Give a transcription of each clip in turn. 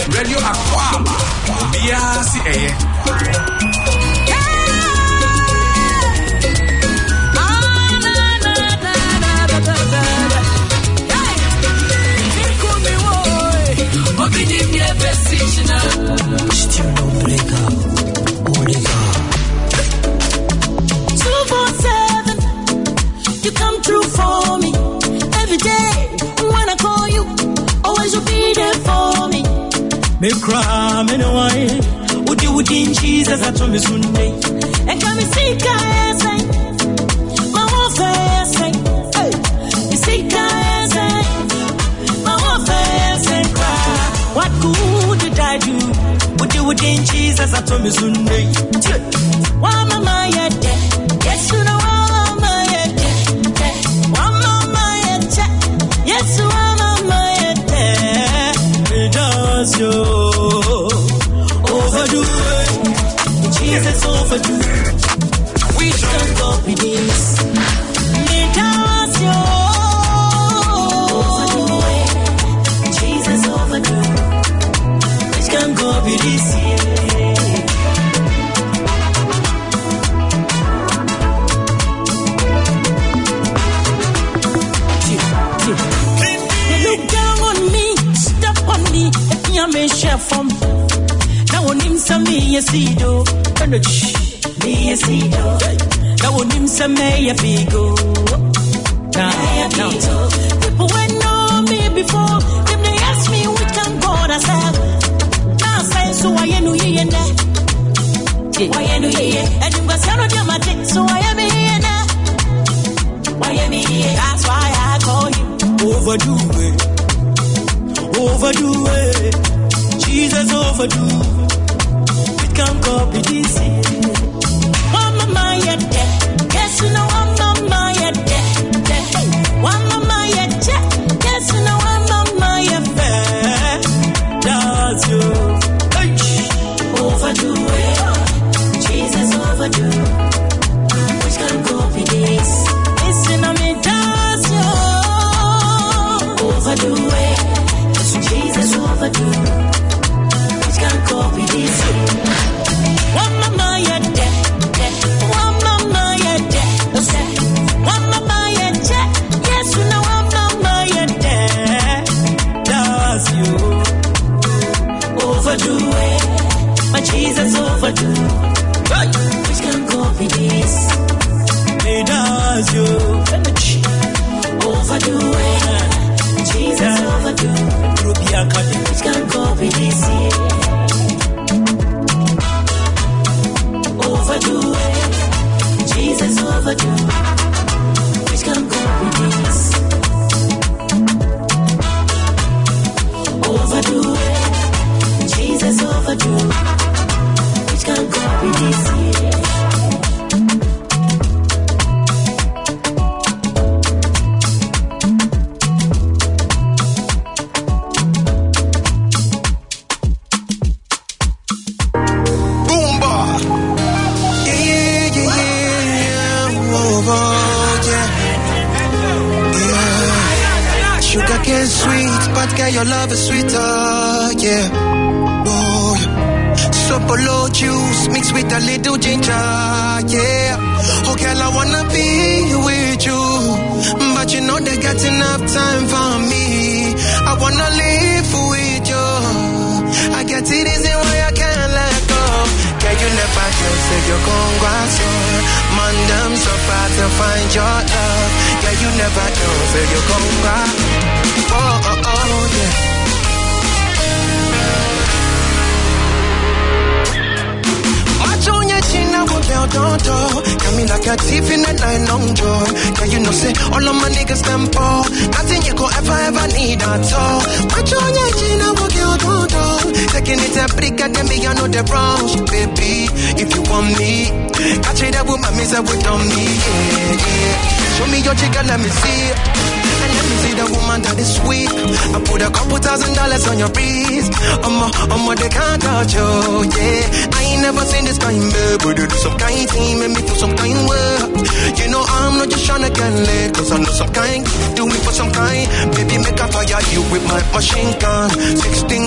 Radio Aquaba. Biasi Still no breaker, only God. 247, you come through for me every day. When I call you, always you'll be there for me. Me cry, me no why. Would you in Jesus? I told me Sunday. And can we see guys? My warfare say, hey, you see guys? My warfare say, cry. What good did I do? Would you in Jesus? I told me Sunday. Why mama yet? Yes, you know mama yet. Why mama yet? Yes, you mama yet. It does you overdo it. Jesus overdo. We can't copy this. It does you overdo it. Jesus overdo. Can go be this year. They look down on me, step on me, if you may share from. Now on him some me a seedo, energy, me a seedo. Now on him some may a bigo. Now, people went know me before, them they ask me which can God I serve. So why you know you na? Why you know you? And you must know your magic. So why am I here now? Why am I here? That's why I call you. Overdo it. Jesus overdo. We can't copy this. One mama yet. Yes, you know one mama yet. One mama yet. Yes, you know one mama yet. That's you. Overdo it, Jesus overdo. Which can copy this? Listen, I'm in touch, overdo it, Jesus overdo. Which can copy this? One mama yet, one mama yet, one mama yet. Yes, you know one mama yet. Does you overdo it? My Jesus overdo. Which can copy this? It does you overdo it. Jesus overdo. Which can copy this? Overdo it. Jesus overdo. Which can copy this? Overdo it. Jesus overdo. Which can copy this year? Boomba! Yeah. Oh, yeah. Sugar cane sweet, but girl, your love is sweeter, yeah. Polo juice mixed with a little ginger, yeah. Oh girl, I wanna be with you, but you know they got enough time for me. I wanna live with you. I get it easy why I can't let go. Girl, you never can say you're gon' go so. Man, I'm so far to find your love. Girl, you never can say you're gon' go. Oh, yeah. Don't got me like a thief in the night, long joy. Cause you know, say, all of my niggas them poor. Nothing you could ever need at all. Watch on your chin, I walk you don't. Taking it a brick and then me, I know the wrong. Baby, if you want me, catch it up with my miss up with on me, yeah. Show me your chicken, let me see it. And let me see the woman that is sweet. I put a couple $1,000 on your wrist. They can't touch you, yeah. I ain't never seen this kind, but you do some kind thing, make me feel some kind way. You know I'm not just tryna get laid, cause I know some kind, do me for some kind. Baby, make a fire you with my machine gun. 16 pounds,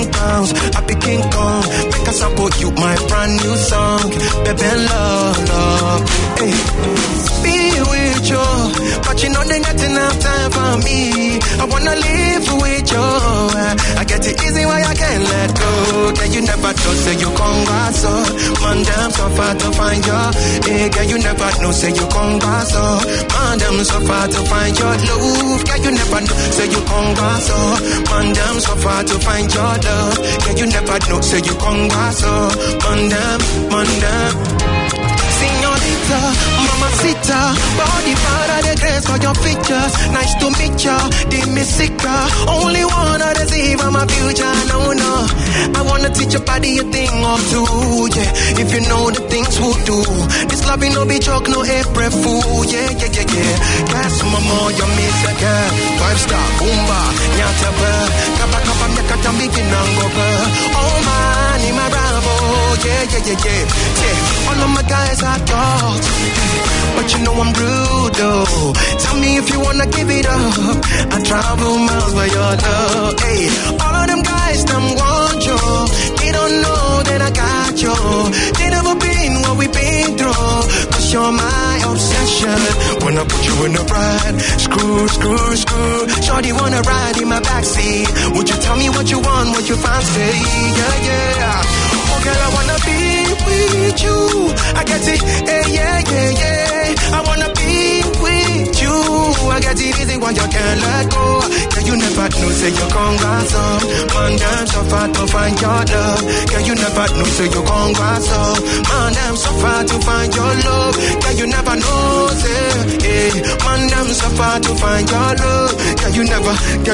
bounce. I be King Kong. Make us support you, my brand new song. Baby, love. Hey. Be with you, but you know they got enough time for me. I wanna live with you. I get it easy why I can't let go. Girl, you never know, say you congrats, so man, damn, so far to find you. Hey, girl, you never know, say you congrats, so man, damn, so far to find your love. Girl, you never know, say you congrats, so man, damn, so far to find your love. Girl, you never know, say you congrats, so man, damn. Señorita, mamacita, body part of the grace for your features. Nice to meet ya, Dimisica. Only one of the see for my future, no. I wanna teach your body a thing or two, yeah. If you know the things we'll do. This love no be joke, no April fool, yeah. Gas mama, you miss a girl. 5-star, boomba, nyata bird. Kapa, nyakata, making nango bird. Oh man, in my bravo, yeah. All of my guys are dogs, but you know I'm rude though. Tell me if you wanna give it up. I travel miles for your love. Hey, all of them guys, them want you. They don't know that I got you. They never been what we been through. Cause you're my obsession. When I put you in the ride, screw. Shorty wanna ride in my backseat. Would you tell me what you want, what you fancy? Yeah. Oh girl, I wanna be with you. I get it, yeah. I wanna be with you. I get it easy when you can't let go. Girl, you never know, say you congrats up. Man, damn, so far to find your love. Girl, you never know, say you congrats up. Man, damn, so far to find your love. Girl, you never know, say, hey. Man, damn, so far to find your love. Girl, you never,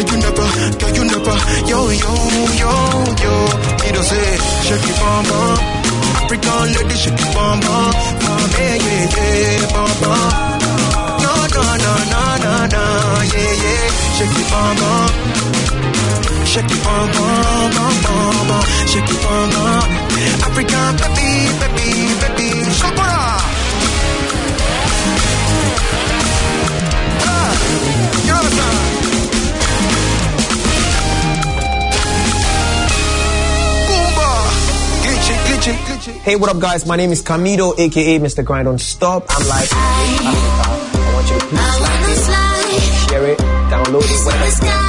yo. You don't say, shake it, bum. African lady, shake it, bum. Yeah, bum. No, yeah. Shake it, bum. Shake it, bum. Shake it, bum. African baby. Shakura. Hey, what up, guys? My name is Camido, aka Mr. Grind Don't Stop. I'm live from Africa. I want you to please like it, share it, download it, whatever you can.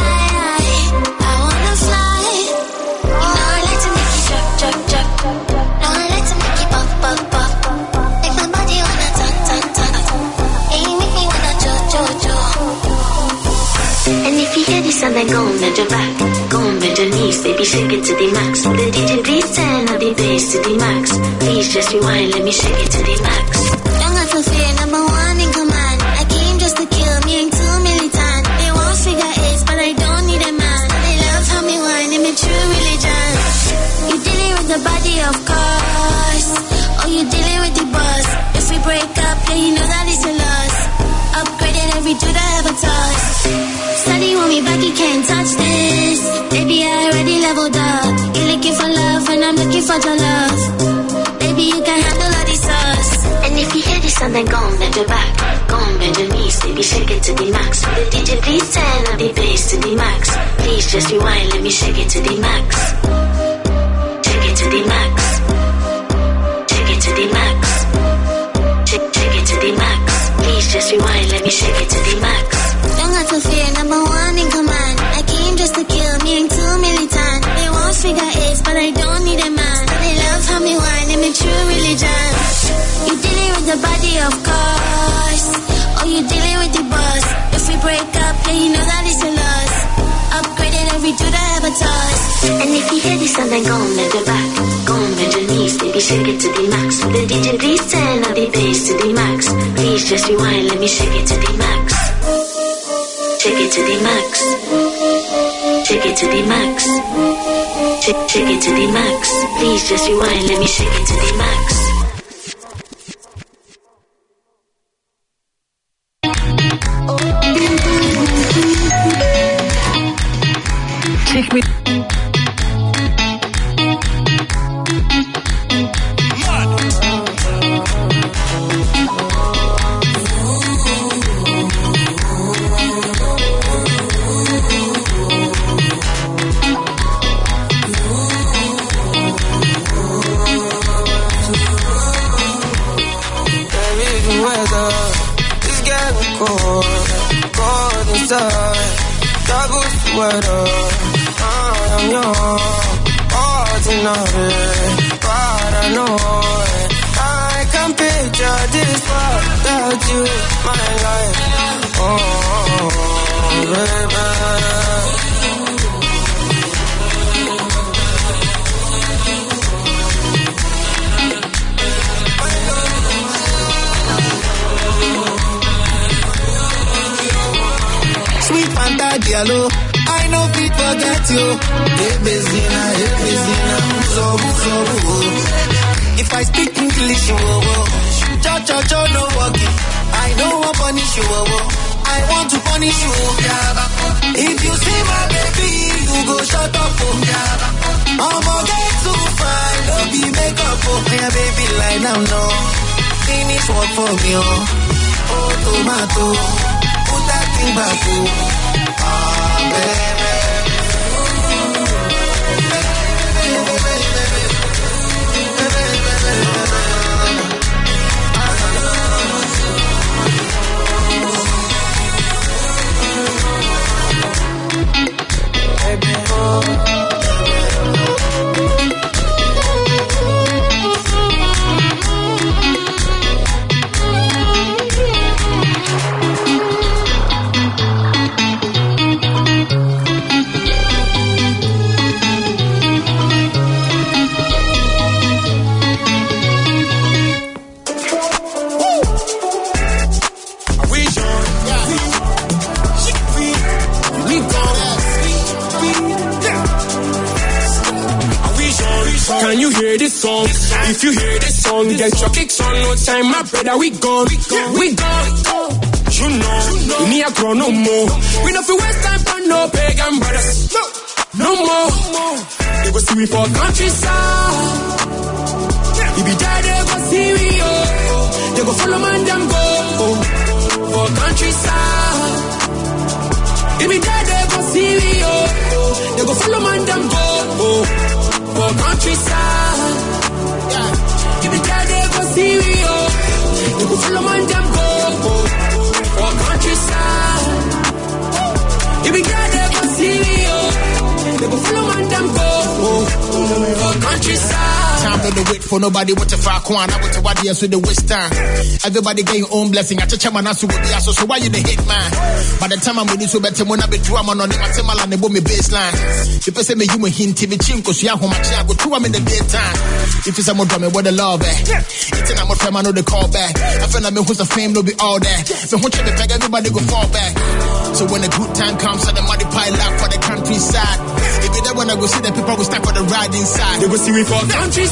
I wanna fly. You know I like to make you chuck. No, I like to make you pop. Make my body wanna tuck. And you make me wanna jo. And if you hear this sound, then go and bend your back. Go and bend your knees, baby, shake it to the max. The DJ please turn up the bass to the max. Please just rewind, let me shake it to the max. Don't have to fear, number one in command. I came just to kill me, ain't too militant. They won't figure it, but I don't need a man. They love how me whine, I'm a true religion. You dealing with the body, of course. Oh, you dealing with the boss. If we break up, then you know that it's a loss. Upgraded every dude I ever touched. Study want me back, you can't touch this. Baby, I already leveled up. You're looking for love, and I'm looking for your love. Baby, you can handle all the sauce. And if you hear this sound, then go and bend your back. Go and bend your knees, baby, shake it to the max. The DJ, please turn up the bass to the max. Please just rewind, let me shake it to the max. Shake it to the max. Shake it to the max. Shake it to the max. Please just rewind, let me shake it to the max. Don't have to fear, number one in command. I came just to kill me, ain't too militant. They won't figure it, but I don't need a man. They love how me whine, I'm a true religion. You dealing with the body, of course. Oh, you dealing with the boss. If we break up, then you know that it's a loss. Upgraded every dude I ever touched. And if you hear this sound, then go and bend your back. Go and bend your knees, baby, shake it to the max. The DJ, please turn up the bass to the max. Please just rewind, let me shake it to the max. Shake it to the max. Shake it to the max. Shake it to the max. Please just rewind, let me shake it to the max. Take me. weather. I am your ordinary, paranoid. I can picture this world without you, my life. Oh, baby. Sweet Fanta Diallo, I know fit forget you. Hey Bezina, so. If I speak English, cho no walking. I know what punish you, I want to punish you. If you see my baby, you go shut up. I'ma get too fine, don't be makeup. My baby lie now, no. Finish work for me, oh tomato. Put that thing back, baby. Can you hear this song? If you hear this song, get your kicks on. No time, my brother, we gone. You know, we need a grow no more. We don't feel waste time for no pagan brothers. No more. They go see me for countryside. If you die, they go see me, oh. They go follow man, them go. For countryside. If you die, they go see me, oh. They go follow man, them go. For countryside, yeah. If you die, they go see me, oh. You go follow man, them go. For countryside, if you die, they go see me, oh. You go follow man, them go. For countryside. Time to wait for nobody. What if I can't? I want to what years with the waste time. Everybody get your own blessing. I check my nasu with the ass. So why you the hit man? By the time I'm with you, so better when I be drama on the Matema and the boom baseline. If I say me, you may hint me chinko, so ya home, I go to in the daytime. If it's a more drama, what the love, it's an amor I know the call back. I feel like me who's the fame, no be all that. So when you beg, everybody go fall back. So when the good time comes, so the money pile up for the countryside. If you don't wanna go see the people, we stack for the ride inside. They go see me for countryside.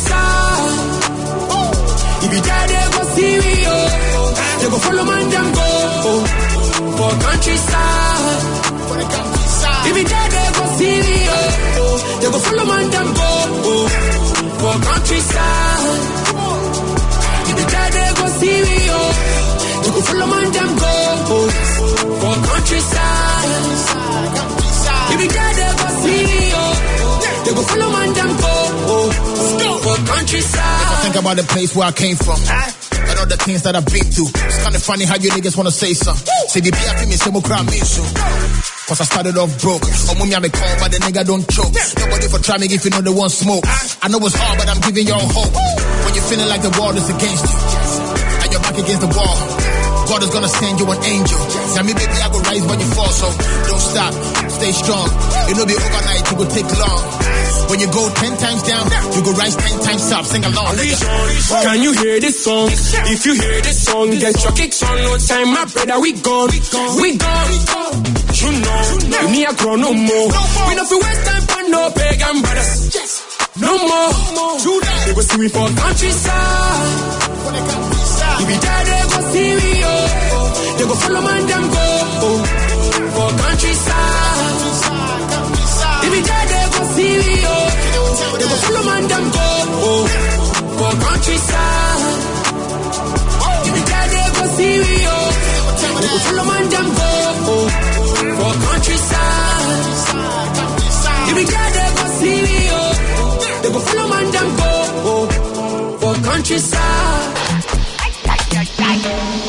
If you die, they go see me, oh. They go follow man, them go. For countryside. If you die, they go see me, oh. They go follow man, them go. For countryside. If you die, they go see me, oh. They go follow man, them go. For countryside. If you die, they go see me, oh. They go follow man, them go. For countryside. If I think about the place where I came from, and all the things that I've been through, it's kind of funny how you niggas wanna say something. Say the BFM is some crowd me so. Cause I started off broke. Oh, mommy, I'm a call, but the nigga don't choke. Nobody for try me if you know they want smoke. I know it's hard, but I'm giving y'all hope. When you're feeling like the world is against you, and you're back against the wall, God is gonna send you an angel. Now me, baby, I go rise when you fall, so don't stop, stay strong. It'll be overnight, it will take long. When you go 10 times down, you go rise 10 times up. Sing along. Can you hear this song? If you hear this song, get your kicks on. No time, my brother, we gone. You know, we need a grow no more. We don't feel waste time for no pagan brothers. No more. They go see me for countryside. If you die, they go see me, oh. They go follow man, them go. For countryside. If you die, they go see me, oh. They go follow man, them go. For countryside. If you die, they go see me, oh. They go follow man, them go. For countryside. If you die, they go see me, oh. They go follow man, them go. For countryside.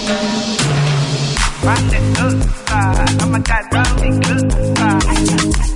Rock that good side. Oh my God, rock that good side.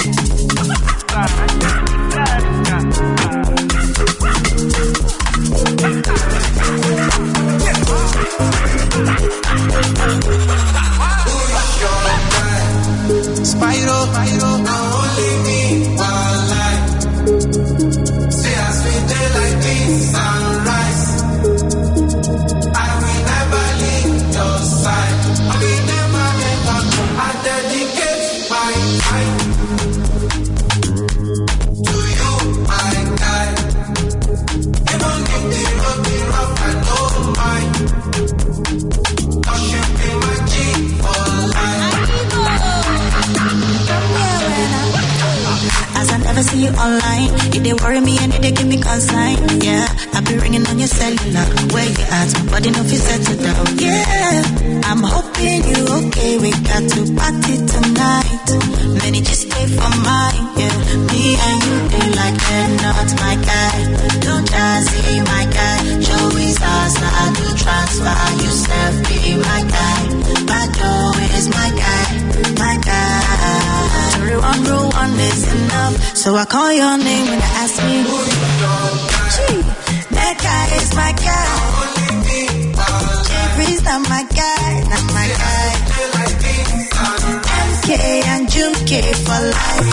It they worry me and it they give me consign. Yeah, I be ringing on your cellular. Where you at? Body no fit settle down. Yeah, I'm hoping you okay. We got to party tonight. Many just stay for mine. Yeah, me and you they like they're not my guy. Don't jazzy my guy. Show his ass now do transfer. You self be my guy. My dough is my guy. My guy. Rule one is enough. So I call your name when they ask me who you know. Gee, that guy is my guy. Jeffrey's not my guy, not my guy. MK and Junke for life.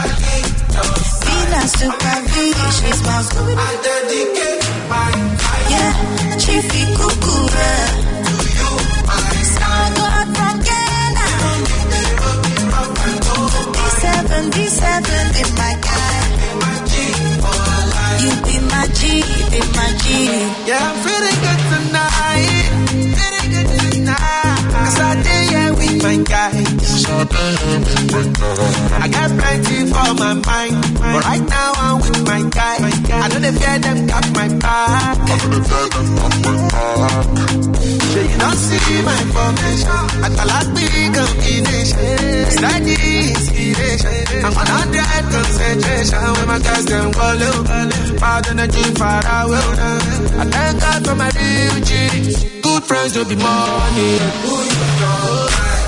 Vina Super V, she's my school. I dedicate my life. Yeah, Chiefy Cuckoo. Sound God from Ghana. D7 be my guy. You be my G, be my G. Yeah, I'm feeling good tonight. Cause I did yeah with my guys. I got plenty for my mind, but right now I'm with my guys. I know they fear them got my back. So you don't see my formation. I call that big combination. Study inspiration. I'm 100 concentration. When my guys them follow, bad energy far away. I thank God for my real G's. Good friends will be money. Who you know?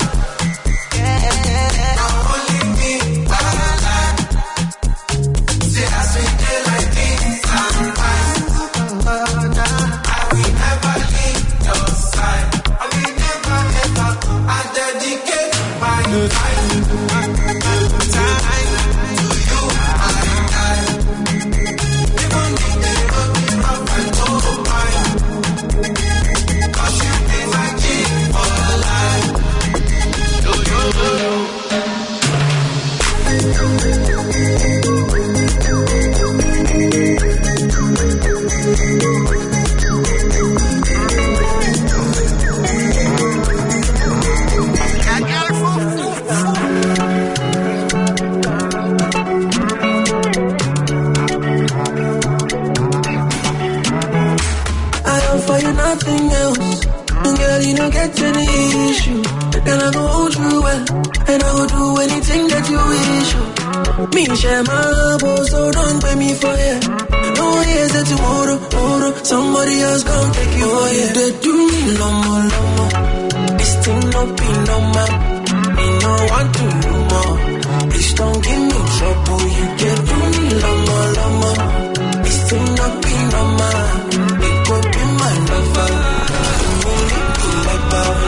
Somebody else gon' take you away. They do me no more. This thing no be no more. Me no want to do more. Please don't give me trouble. You get do me no more. This thing no be no more. It could be my lover. Only be like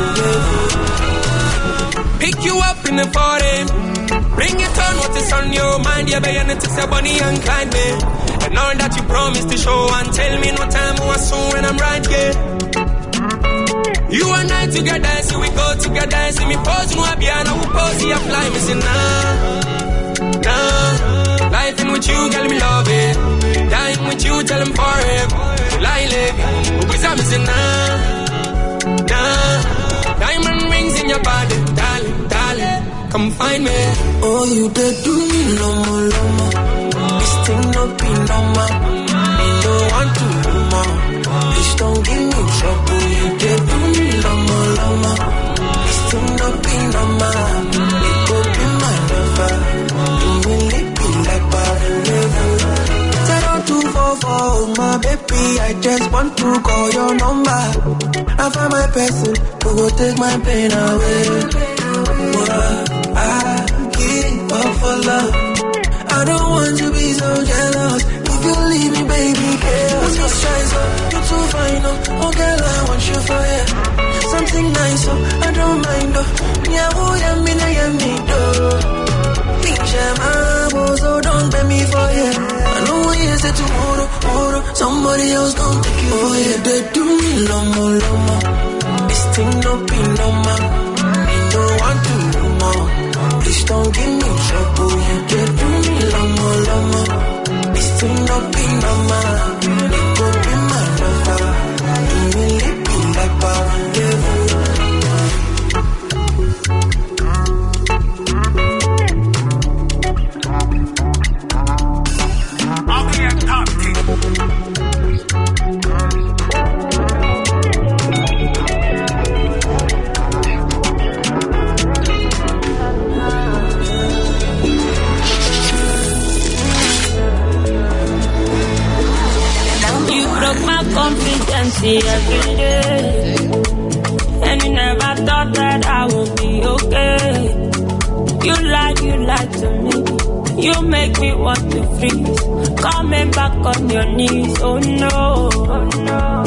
power. Pick you up in the foreign. Bring it on what is on your mind. Yeah, baby, and it's a bunny and kind, babe. And all that you promised to show and tell me no time was soon when I'm right here. You and I together, see we go together. See me pose no abiana, we pose here fly. Me say nah. Life in with you, girl, me love it. Dying with you, tell them forever. Lie live, we say me say nah. Diamond rings in your body, darling. Come find me. Oh, you did do me no more. This thing no be no more. Me no want to do more. Please don't give me trouble. You did do me no more. This thing no be no more. It could be my lover. You really be like forever. 0244, my baby, I just want to call your number. I find my person who will take my pain away. I give up for love. I don't want to be so jealous. If you leave me, baby, girl, I'm so shy, so you're too fine, oh girl, I want you for you. Something nice, so I don't mind, oh. Yeah, me, so don't pay me for you. I know what you said tomorrow. Somebody else gon' take you for you. They do me lomo. This thing no be no more. Me no want to do more. Please don't give me trouble. You get do me lomo. This thing no be no more. It could be my lover. You really be like power. empty every day. And you never thought that I would be okay. You lied to me. You make me want to freeze. Coming back on your knees, oh no, oh no.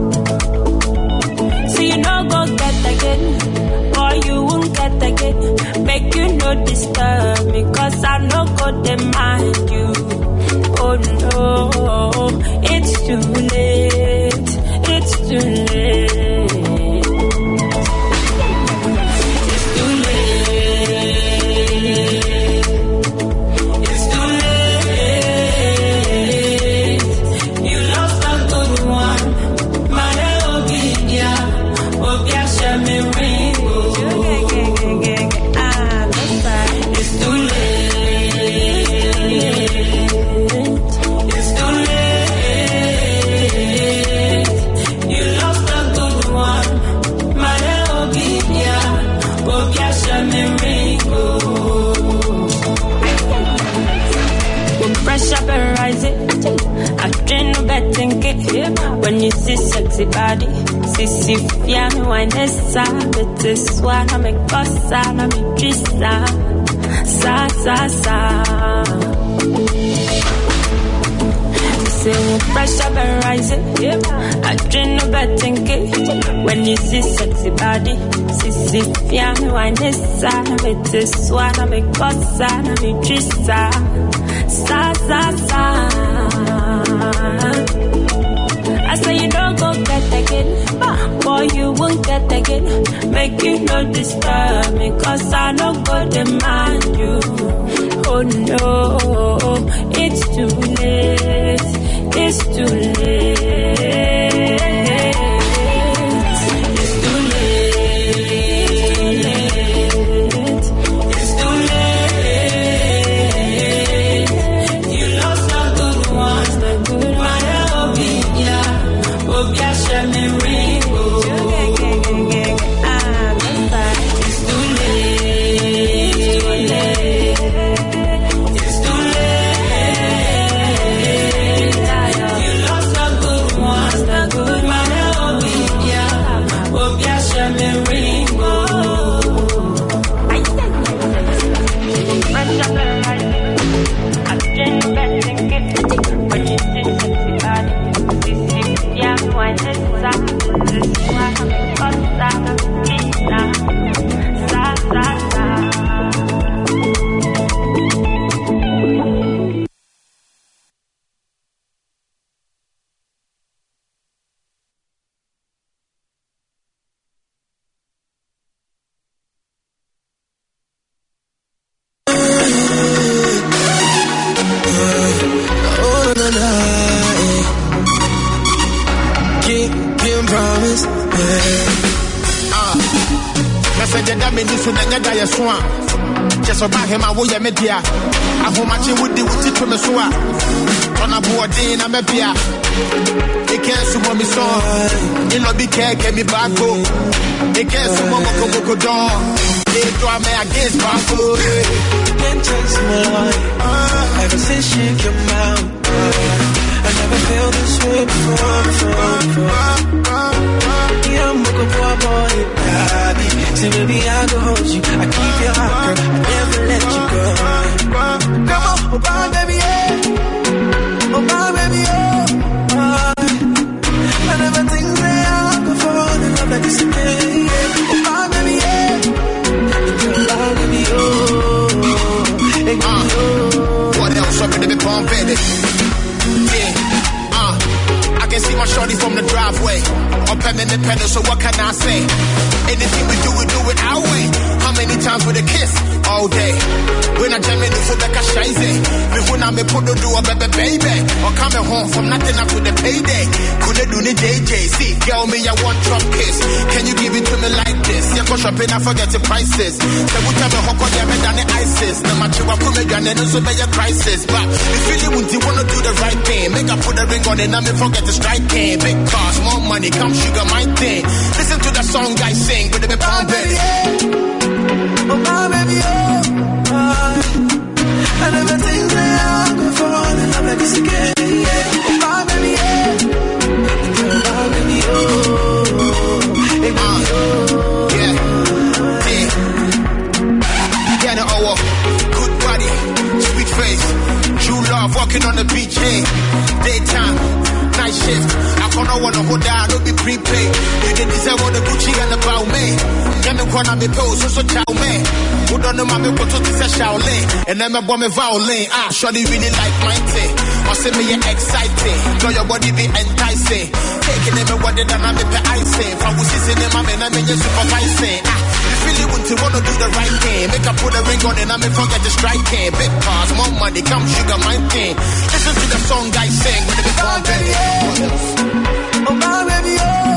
So you no go get again, or you won't get again. Make you no disturb me, cause I no go demand you. Oh no, it's too late, it's too late. When you see sexy body, sissy fian wanesa, bete swana me kosa na me trisa, sa. Say pressure be rising, I dream no betting it. When you see sexy body, sissy fian wanesa, bete swana me kosa na me trisa, sa. I say you don't go get again, boy you won't get again. Make you no disturb me, cause I don't go demand you. Oh no, it's too late, it's too late. It's too late, it's too late. You lost the good ones, the good ones. Just about him, I will ya media. I hold my chin with the witty to me soa. On a board day, I'm a beer. It can't sumo me so. In lobby care, get me back home. It can't sumo Moko door. They draw me against Banco. Can't chase my life. Ever since she came out, I never felt this way before. Yeah, I'm looking for a boy, daddy. Say, baby, I go hold you. I keep your heart, girl. I never let you go. Come on, oh, bye, baby, yeah. Oh, bye, baby, yeah. I never think that I could fall in love like this again. Oh, bye, baby, yeah. Bye, baby, oh. Hey, what else up in the big bomb, baby? I can see my shorty from the driveway. Up and independent, so what can I say? Anything we do it our way. How many times with a kiss? All day. When I jam in the foot like a shizy. Before I me put the do a baby. Or coming home from nothing up to the payday. Could do the JJ? See, girl, me, I want drop kiss. Can you give it to me like this? Yeah, go shopping, I forget the prices. So we tell me how come you done the ISIS. No matter what come again, and also be a crisis. But if you want to do the right thing, make I put a ring on it, and me forget the striking. Big cars, more money, come sugar my thing. Listen to the song I sing with the big bomb, baby. Oh, my baby, oh. I never think that I could fall in love like this again. Oh, my baby, yeah. Oh, my baby. the beach, hey. Daytime, night shift. I don't wanna hold down, don't be prepaid. You did deserve all the Gucci and the Balmain. Let me wanna be posed, so chow man. Who don't know my people to say Shaolin. And then my bomb me violin. Surely really like my thing. Or say me you're exciting. Know your body be enticing. Taking them and what they done, I'm the icing. If I was sitting in my man, I'm just supervising. You really want to wanna do the right thing. Make I put a ring on and I'm forget the striking. Big cars, more money, come sugar my thing. Listen to the song I sing when they become ready. Oh my baby,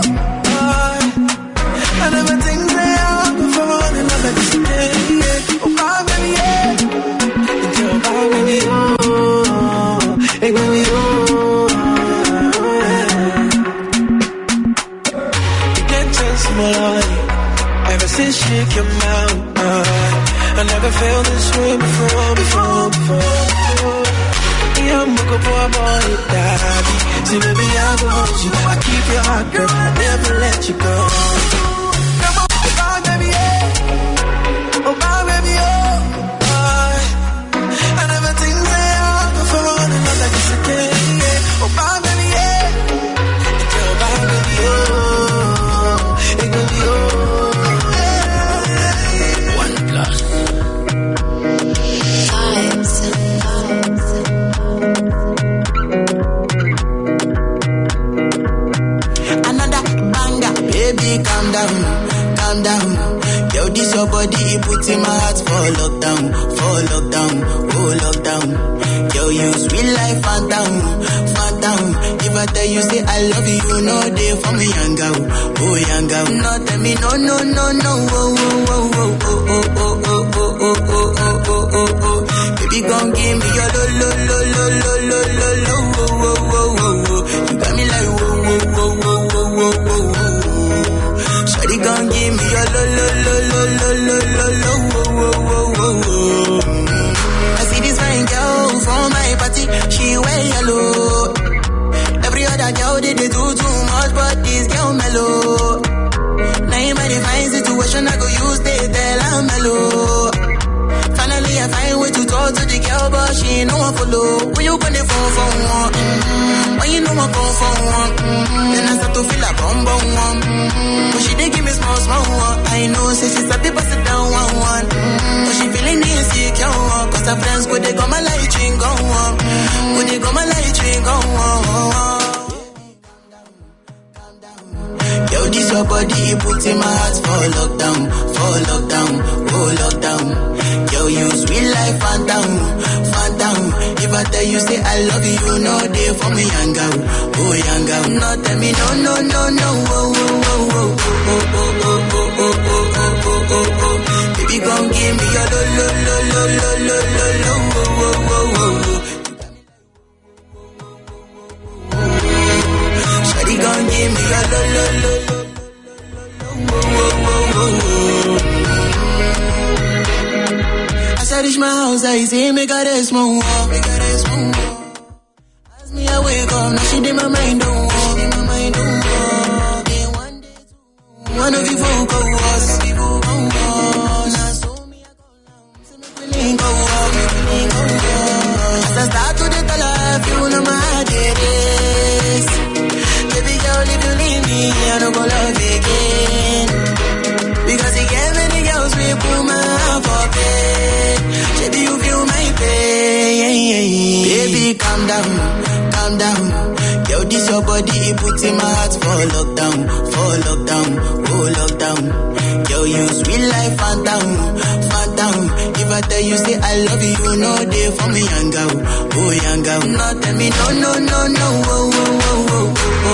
I never think they are before and love like this again. Oh my baby, oh my baby, hey baby, you can't change my life. Ever since she came out, I never felt this way before. I'm a good boy, daddy. See, baby, I will hold you. I keep your heart, girl. I never let you go. Come on, oh my baby, oh my baby, I never think that I'll go for all in love like this again. Oh my baby, oh my baby, it could be One plus. Baby, calm down. Yo, this your body, it puts in my heart for lockdown, oh lockdown. Yo, you sweet life, phantom. If I tell you, say I love you, you know they for me, young girl. No, tell me, no, oh. Baby, gon' give me your lo. You got me like, whoa. Shawty gon' give me your lo. I see this fine girl from my party, she wear yellow. Every other girl they do too much, but this girl mellow. Now in my divine situation, I go use they tell I'm mellow. Finally I find way to talk to the girl, but she ain't no one follow. When you gonna phone for one? When you know I phone for one? Then I start to feel like bum. But she did give me small one. I know, say she's a bit pass it down one. But she feeling insecure, cause her friends go they go my light ring go on. Go they go my light ring go on. Yo, this your body, it puts in my heart for lockdown, oh lockdown. Yo, you sweet life, phantom. If I tell you, say I love you, you know they for me, young girl. No, tell me, no, oh. Baby, gon' give me your lo. Shawty gon' give me your lo. As I reach my house, I see me got a small walk. As me I wake up, now she did my mind don't walk. Then one day, one of you folk go was. Now so me I go down, so me willing go walk. As I start to the life, you know my heart it is. Baby girl, if you leave me, I don't go love again. Because he gave many girls we put my heart for bed. Baby, you feel my pain. Baby, calm down. Yo, this your body, it puts in my heart for lockdown, oh lockdown. Yo, you sweet life, phantom. If I tell you, say I love you, you know they for me, young girl. No, tell me, no, oh.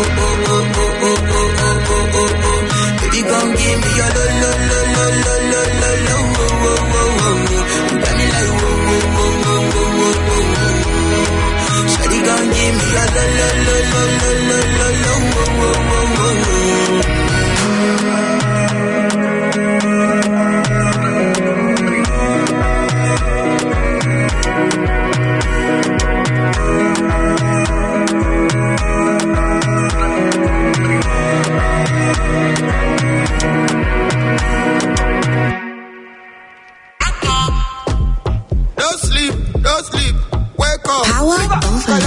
Baby, gon' give me your lo. You got me like, whoa. Shawty gon' give me your lo. Don't sleep. Wake up. Power over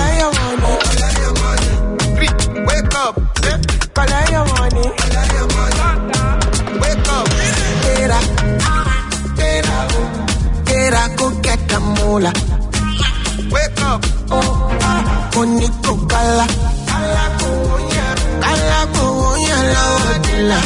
Koniko kala. Kala kuya la odila.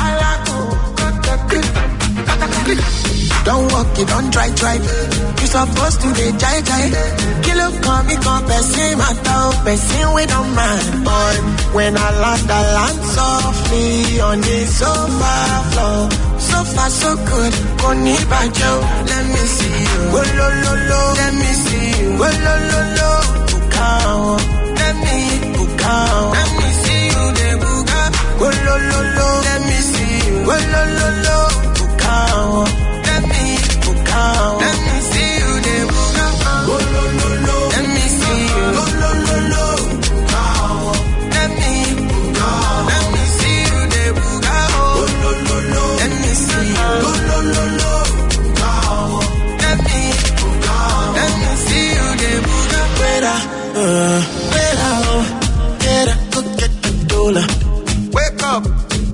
Don't walk it, don't try. You supposed to be jai. Kilo come, me come, person matter, person we don't mind. But when I land softly on the sofa floor. So far so good, Koni Bajo. Let me see you, oh lo lo lo. Let me see you, oh lo lo lo. Bukao, let me bukao. Let me see you, de buga. Oh lo lo lo. Let me see you, oh lo lo lo. Bukao. Let me see you, de buga. Oh lo lo lo. Let me see you, oh lo lo lo. Let me see you, de buga. Oh lo lo lo. Let me see you, oh lo lo lo. Let me see you, de buga. Get the dollar. Wake up.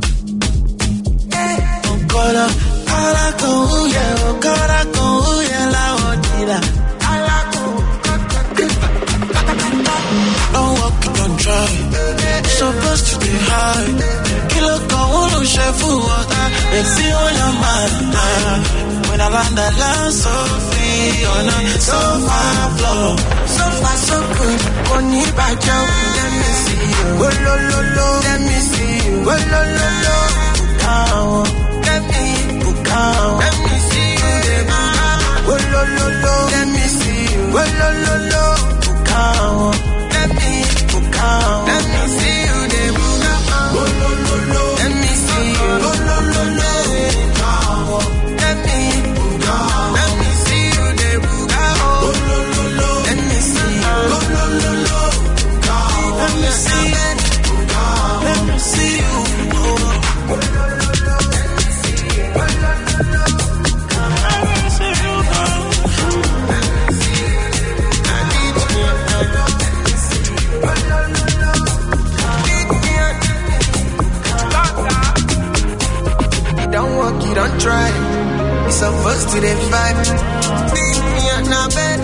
Don't walk it, don't try. Supposed to be high. Kilo kaulu shefu water. Let's see all your mind. When I land so free on a sofa floor. So far so good. Koni bajo. Let me see you. Oh lo lo lo. Let me see you. Oh lo lo lo. Let me see you, de buga. Oh lo lo lo. Let me see you. Oh lo lo lo. Let me see you, de buga. Oh lo lo lo. Let me see you. Oh lo lo lo. Let me see you, de buga. Oh lo lo lo. Let me see you. Oh lo lo lo. Let me see you. Let me see you. Don't walk, you don't try. You're supposed to the vibe. Leave me on my bed.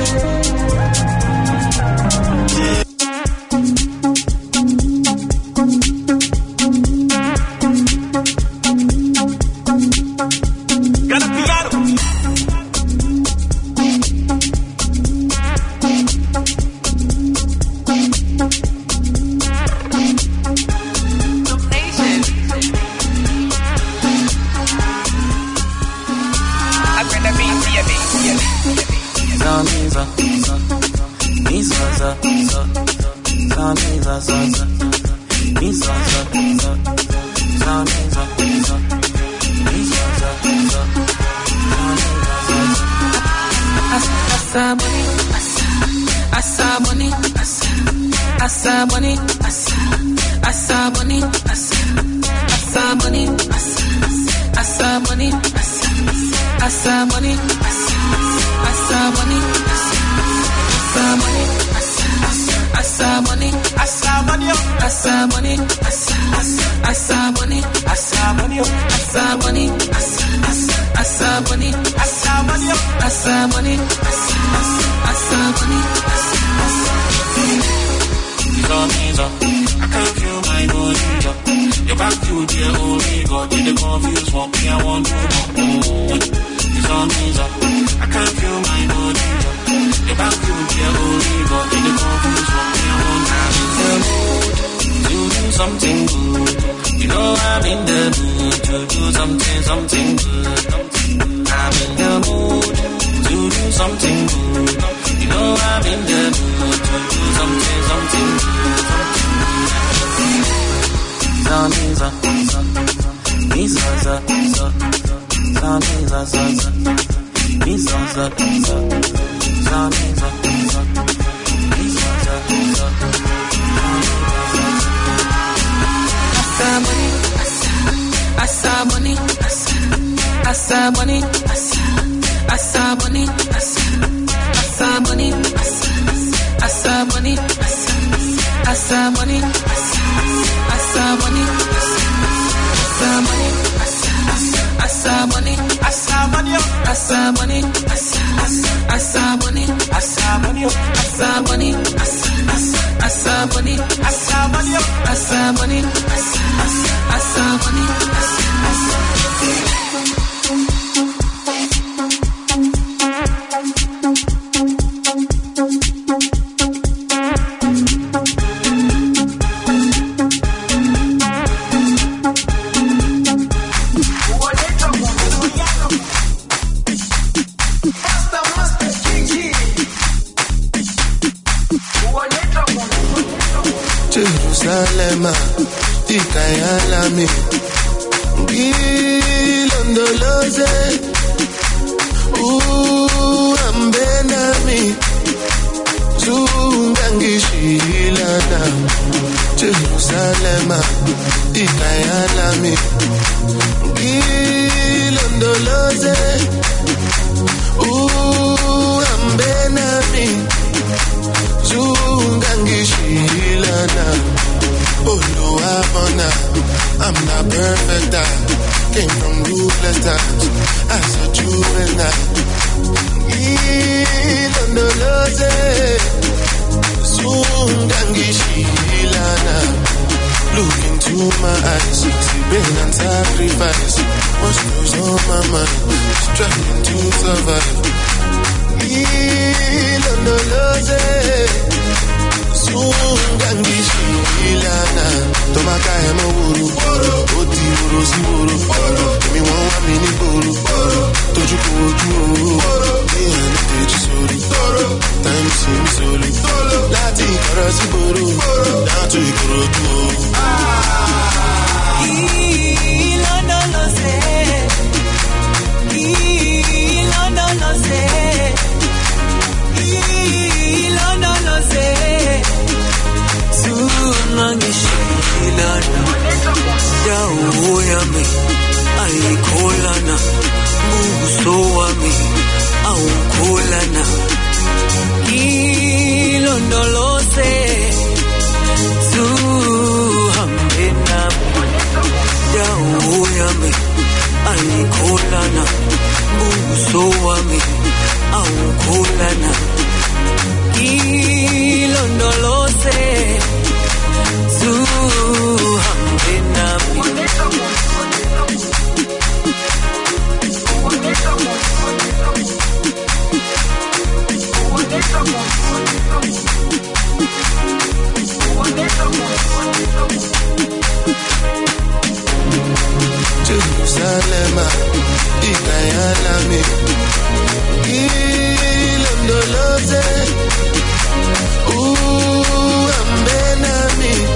Asabani, Asabani, Asabani, Asabani, Jerusalem, Ikayalami, Gilondoloze, Ambenami, Zungangishilana, Jerusalem, Ikayalami, Gilondoloze, Ambenami, Zungangishilana. Oh no, I'm not perfect. I came from ruthless times as a juvenile. Ilondoloze, Zungangishilana. Look into my eyes, see pain and sacrifice. What's goes on my mind? Struggling to survive. Ilondoloze, Zungangishilana. Tomaka emawuru, oti wuru si wuru. Me want one minute buru, toju koju. Me and teji sori, time seems slowly. Lati karasi buru, now to ikoroju. Ilondoloze, Ilondoloze, Ilondoloze. Zungangishilana, dawo yami ayikholana, buso wami awukholana. Ilondoloze, zuhambe nami, dawo yami ayikholana, buso wami awukholana. Ilondoloze, zuhambe nami. Jerusalem, Ikayalami, Ilondoloze, Ambenami,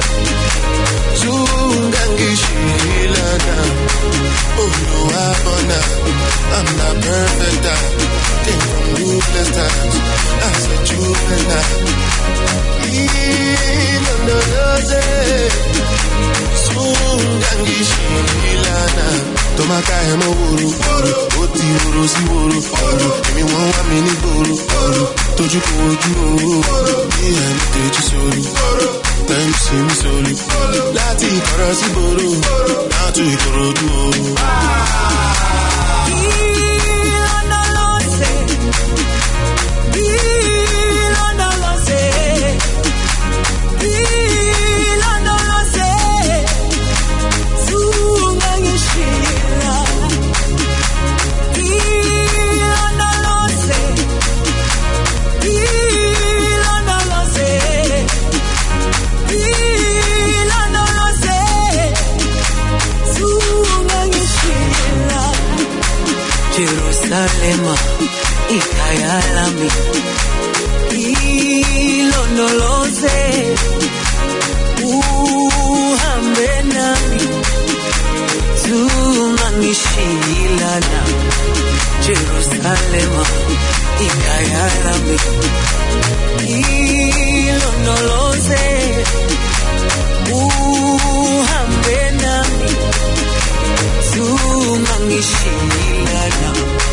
Zungangishilana. Oh no, I'm not perfect. I came from ruthless times as a juvenile. Ilondoloze, Zungangishilana. Tomaka emawuru, oti wuru si wuru. Me want one minute buru, toju koju. Me and teji sori, time seems slowly. Lati karasi buru, now to ikoroju. Ilondoloze, Ilondoloze, Ilondoloze, Zungangishilana. Ilondoloze, Ilondoloze, Ilondoloze, Zungangishilana. Jerusalem, Ikayalami, Ilondoloze, uhambe nami, Zungangishilana. Jerusalem, Ikayalami, Ilondoloze, uhambe nami, Zungangishilana.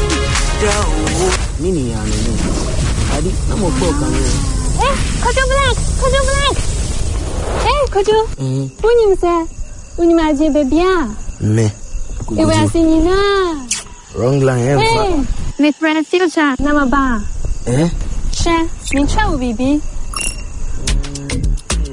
Nini yani? Adi, namo poka ni. Kojo Black, Kojo Black. Kojo. Unimagine bien. Me. Iwe asinina. Wrong line, Me friend filter nama ba. Che, min cha ubibi.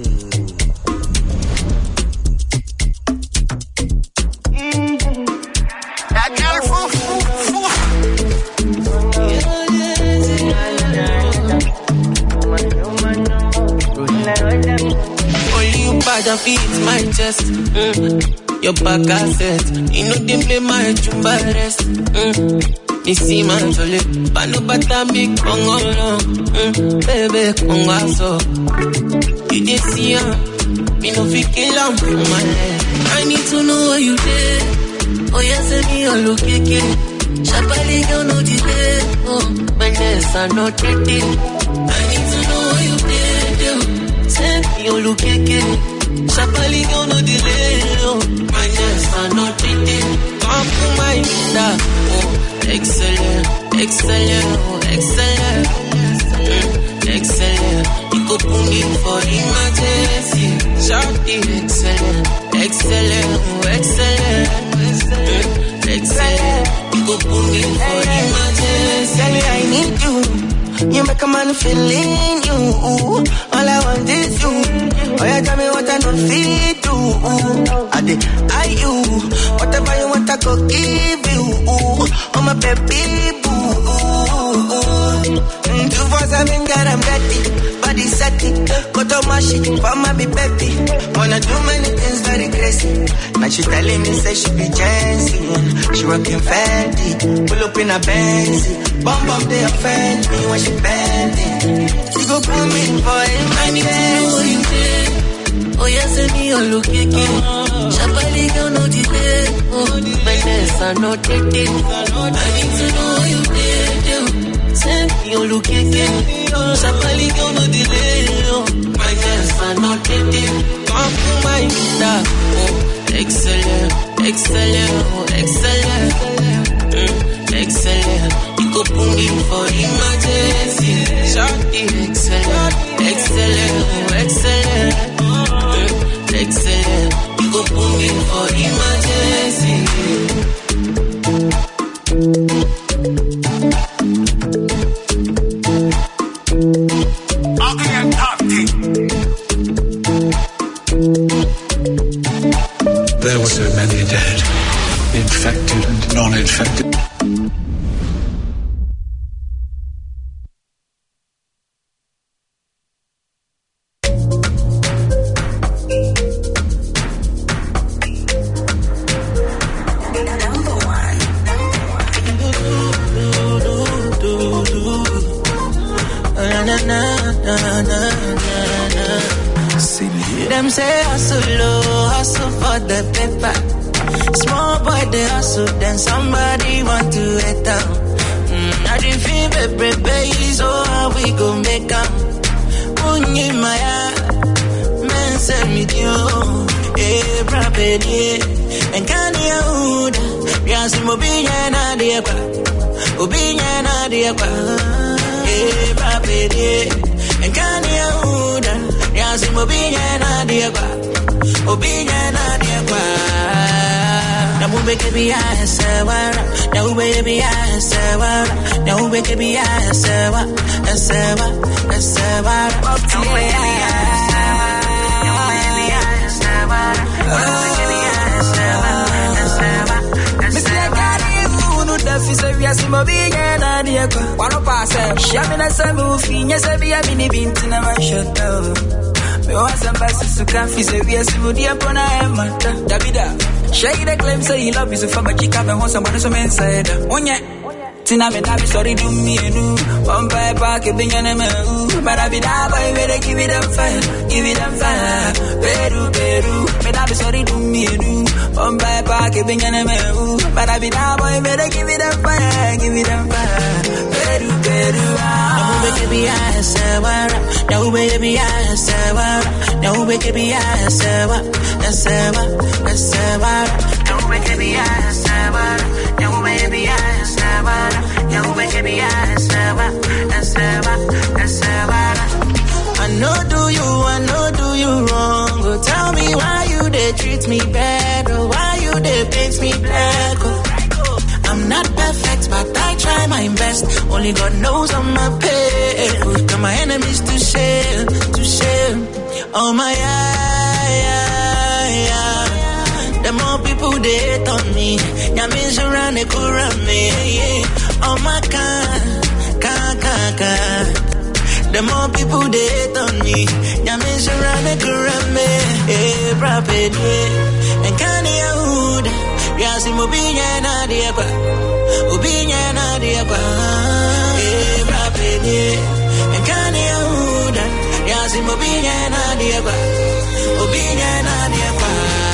bad and feet my chest. Your back asset, you know they play my chumba rest. You see my jolly, but no bata big congo no. Baby congo so. You did see her, me no fi kill her for my head. I need to know what you did. Oh yes, send me a look again. Shabali girl no delay. Oh, my nest are not ready. I need to know what you did. Send me a look again. Shabali girl no delay. Oh, my nest are not ready. Come to my window. Oh, excellent, excellent, oh, excellent. Excellent. You go put me for emergency. Shorty, excellent, excellent, oh, excellent. Excellent. You go put me for emergency. Tell me I need you. You make a man feel in you. All I want is you. Oh, you tell me what I don't feel to. I you. Whatever you want, I go give you. Oh, my baby boo. 247, girl, I'm ready. Body set it. Go to my shit. For my baby. Wanna do many things very crazy. Now she telling me, say she be Jency. She rockin' Fendi. Pull up in a Benz. Bum bum, they offend me when she bend it. She go put me for him. I need to know what you did. Oh, yes, send me a look again. Shabali girl, no delay. Oh, my nest are not ready. I need to know what you did. Send me a look again. Shabali girl, no delay. Oh, my nest are not ready. Come to my window. Oh, excellent, excellent, oh, excellent. Excellent. You go put me for emergency. Shorty, excellent, excellent, oh, excellent. Excellent. You go put me for emergency. Ugly and toxic. There were so many dead, infected and non-infected. Them say hustle low, hustle for the paper. Small boy they hustle, then somebody want to hit down. I didn't feel baby, so how we gon' make them? Unyi maya, men say me dio, property. And can you hold? Yes, mobinya na diapa, obinya na diapa, property. And can you hold? Yes, mobinya na diapa, obinya na diapa. Now we can be answer, now we be answer, now we can be answer, answer. One of us, Shamina Samu, Finas, a mini bint in a shuttle. We want some passes to coffee, so we are smoothie upon a matter. Davida, shake the claim, say he loves you from a chicken and wants someone some inside. One yet, Tina, I'm sorry, do me a new one by park, a big animal. But I be that way, where they give it up fire, give it up fire. Peru, but I be sorry, do me a new one by park, a big animal. But I be that way, where they give it up fire, give it up fire. Peru, now we can be answer, now we can be answer, now we can be answer, now we can be answer, now we can be answer, now we can be answer, I know do you wrong. Oh, tell me why you they treat me bad, or why you they paint me black. I'm not perfect, but I try my best. Only God knows I'm a pain. Got my enemies to share. Oh my the more people they hate on me, Yamis around the me. Oh my God. The more people they hate on me, Yamis around the me. brapeni and can you Yasim Obinya na diapa Obinya na diapa brapeni and can you Yasim Obinya na diapa Obinya na diapa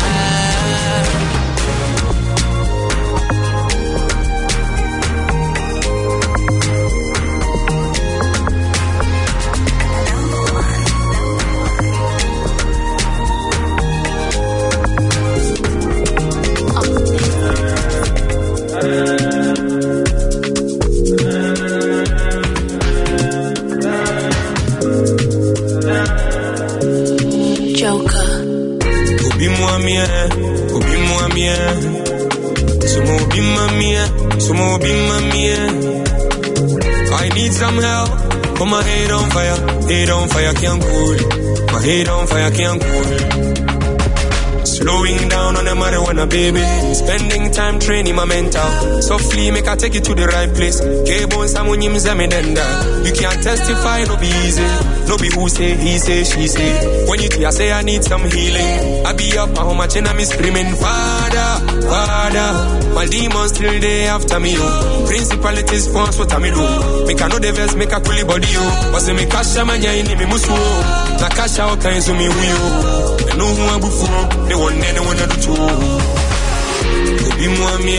I need some help. Put my head on fire can't cool. My head on fire can't cool. Slowing down on the marijuana, baby. Spending time training my mental. Softly make I take you to the right place. K-Bones, I'm on you can't testify, no be easy. No be who say, he say, she say. When you I say I need some healing. I be up, how much and I'm screaming, Father, Father. My demons still they after me, oh. Principalities force what I me do. Make I know the verse, make a coolie body, oh. Was me kasha manya in me musu. Na kasha all kinds of me, oh. I know who I'm before. They want anyone to do. Obi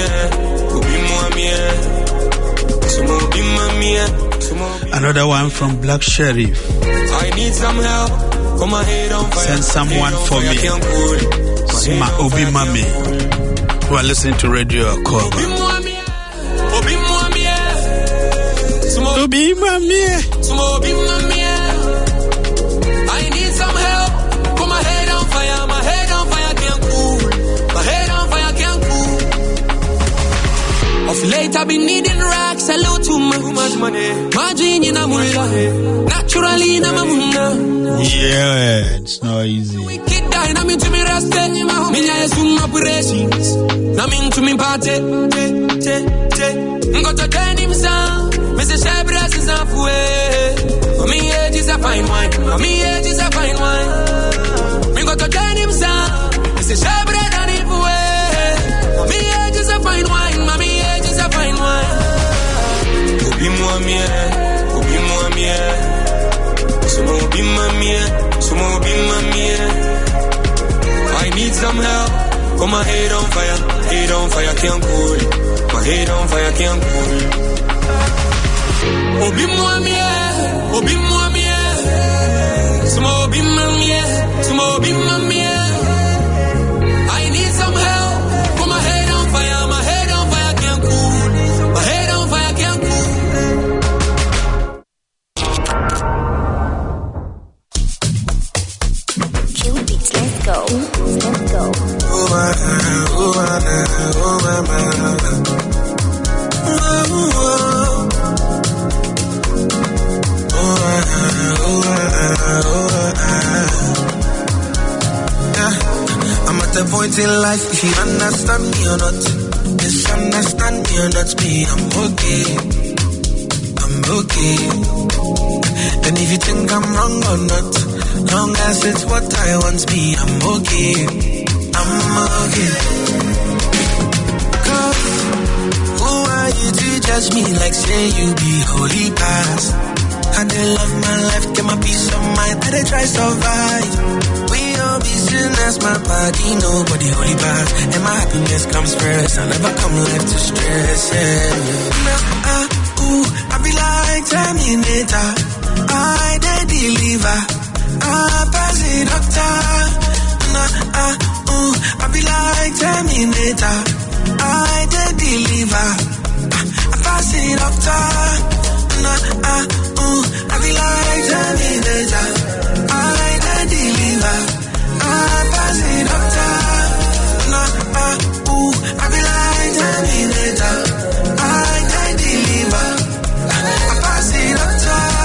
Another one from Black Sheriff. I need some help. Come my head on fire. Send someone for me. Sima Obi Mami. Who are listening to Radio Call. Obi Mami. Obi Mami. I need some help. Put my head on fire. My head on fire can't cool. My head on fire can't cool. Of late I've been needing racks. Hello to much money. Margin in a mullah. Naturally in a mamuna. Yeah, it's not easy. Wicked die. I'm into me respect. Me I assume operations. I'm into me party. Got to turn him sound. Mr. Shabras is halfway. Me age is a fine wine. Me age is a fine wine. Me got to turn him sound. Mr. Shabras and him way. Me age is a fine wine. Me age is a fine wine. Obi Mwamie. Sumo Obi Mwamie. I need some help. Got my head on fire can't cool. My head on fire can't cool. Obi Mwamie. Sumo Obi Mwamie. I need some help. Put my head on fire can't cool. My head on fire can't cool. Cute beats, let's go. I'm at the point in life, if you understand me or not, misunderstand me or not, me, I'm okay. And if you think I'm wrong or not, long as it's what I want, me, I'm okay. Cause who are you to judge me like say you be holy past? I did love my life, get my peace of mind, I did try survive. We all be sinners, my body, nobody holy past. And my happiness comes first, I never come life to stress, I be like Terminator, I did deliver, I pass it doctor. I be like Terminator, I did deliver, I pass it doctor. I be like Terminator, I did deliver, I pass it doctor. I be like Terminator, I did deliver, I pass it doctor.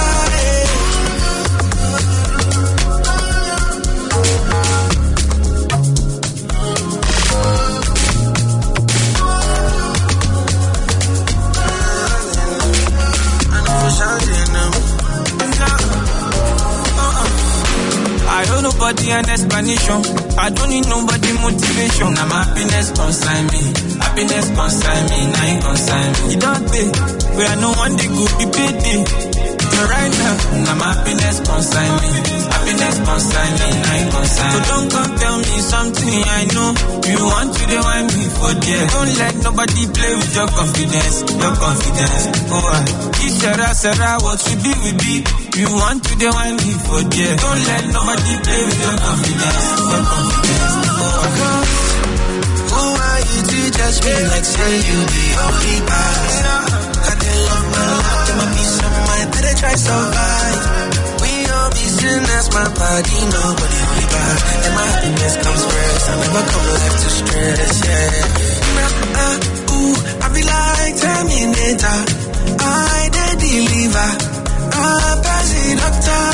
an explanation. I don't need nobody motivation. Now my happiness consign me. Happiness consign me. Now you consign me. You don't pay. Where I know one day could be payday. But right now my happiness consign me. Happiness consign me. Now you consign me. So don't come tell me something I know. You want to do want me for there. Don't let nobody play with your confidence. Your confidence. Oh, Sarah, what we be. You want to do want me for there. Don't let nobody play with your confidence. Your confidence. Who are you to judge me like say you the only pass? I didn't love my life, to my peace of mind, better try survive. We all be sinners, my body, nobody only bad. And my happiness comes first, I never come life to stress, yeah. I be like Terminator, I did deliver, I pass it doctor.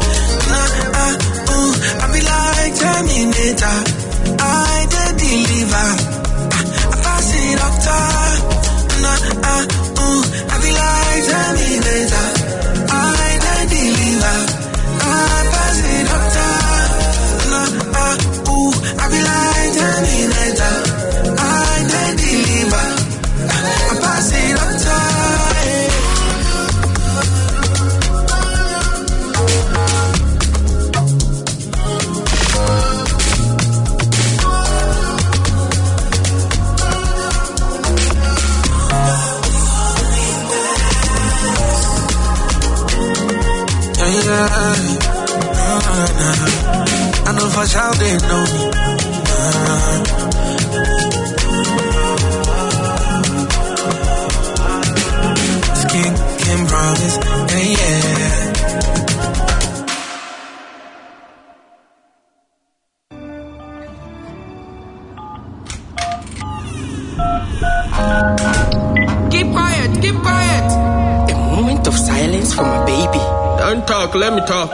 I be like Terminator, I did deliver, I pass it doctor. I be like Terminator, I did deliver, I pass it doctor. I be like Terminator, I did deliver, I pass it doctor. I know for sure they know me. Skin can promise, yeah. Keep quiet. A moment of silence for my baby. Don't talk, let me talk.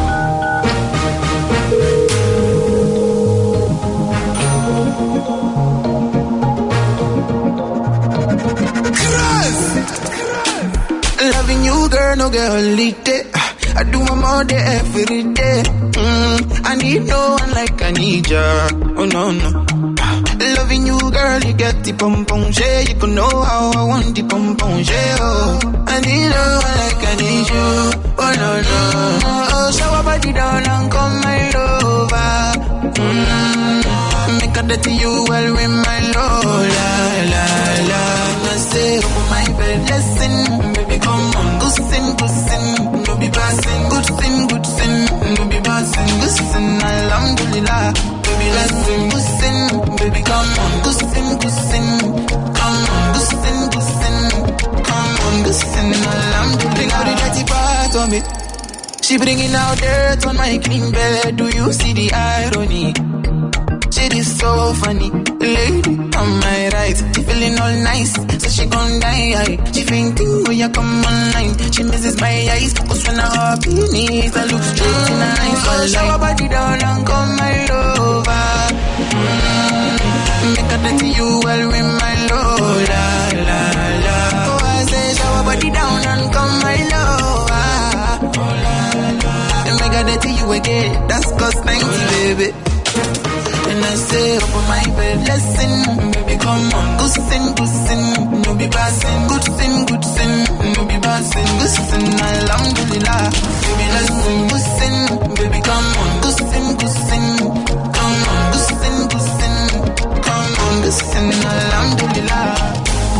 Loving you, girl, no girl, holiday. I do my more day every day. I need no one like I need ya. Oh no. Loving you, girl, you get the pom pom shade. You can know how I want the pom pom shade. Oh, I need no one like I need you. Oh no. Oh, shower body down and come my lover. Make a dirty you well with my love. La. I say, oh my bed, listen, baby, come on, good sin, no be passing, good sin, no be passing, good sin, alhamdulillah, baby, listen, good sin, baby, come on, good sin, come on, good sin, come on, good sin, alhamdulillah. Bring out the dirty part of me. She bringing out dirt on my clean bed. Do you see the irony? Shit is so funny. Lady on my right, she feeling all nice, so she gon' die. She fainting when you come online. She misses my eyes, cause when I up in knees, I look straight in her eyes. So shower body down and come my lover. Make a dirty you well with my love. La. Oh, I say shower body down and come my lover. And make a dirty you again, that's cause 90, baby. And I say, open my bed, listen, baby, come on, good sin, no be passing, good sin, no be passing, good sin, alhamdulillah, baby, listen, good sin, baby, come on, good sin, come on, good sin, come on, good sin, alhamdulillah.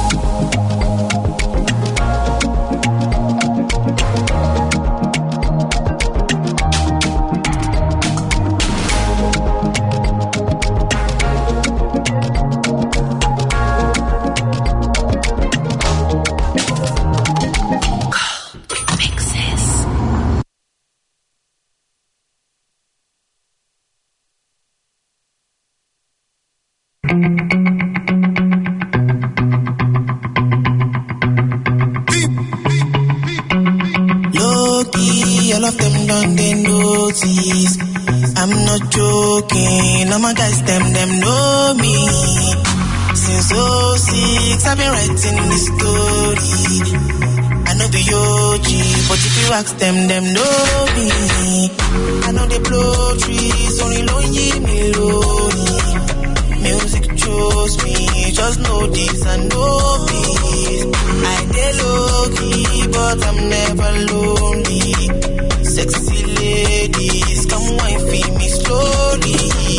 All of them done they notice. I'm not joking. All my guys, them know me. Since 06, I've been writing this story. I know the OG, but if you ask them know me. I know they blow trees, only lonely me lonely. Music chose me, just know this and know peace. I dey low key, but I'm never lonely. Sexy ladies, come wine feed me slowly.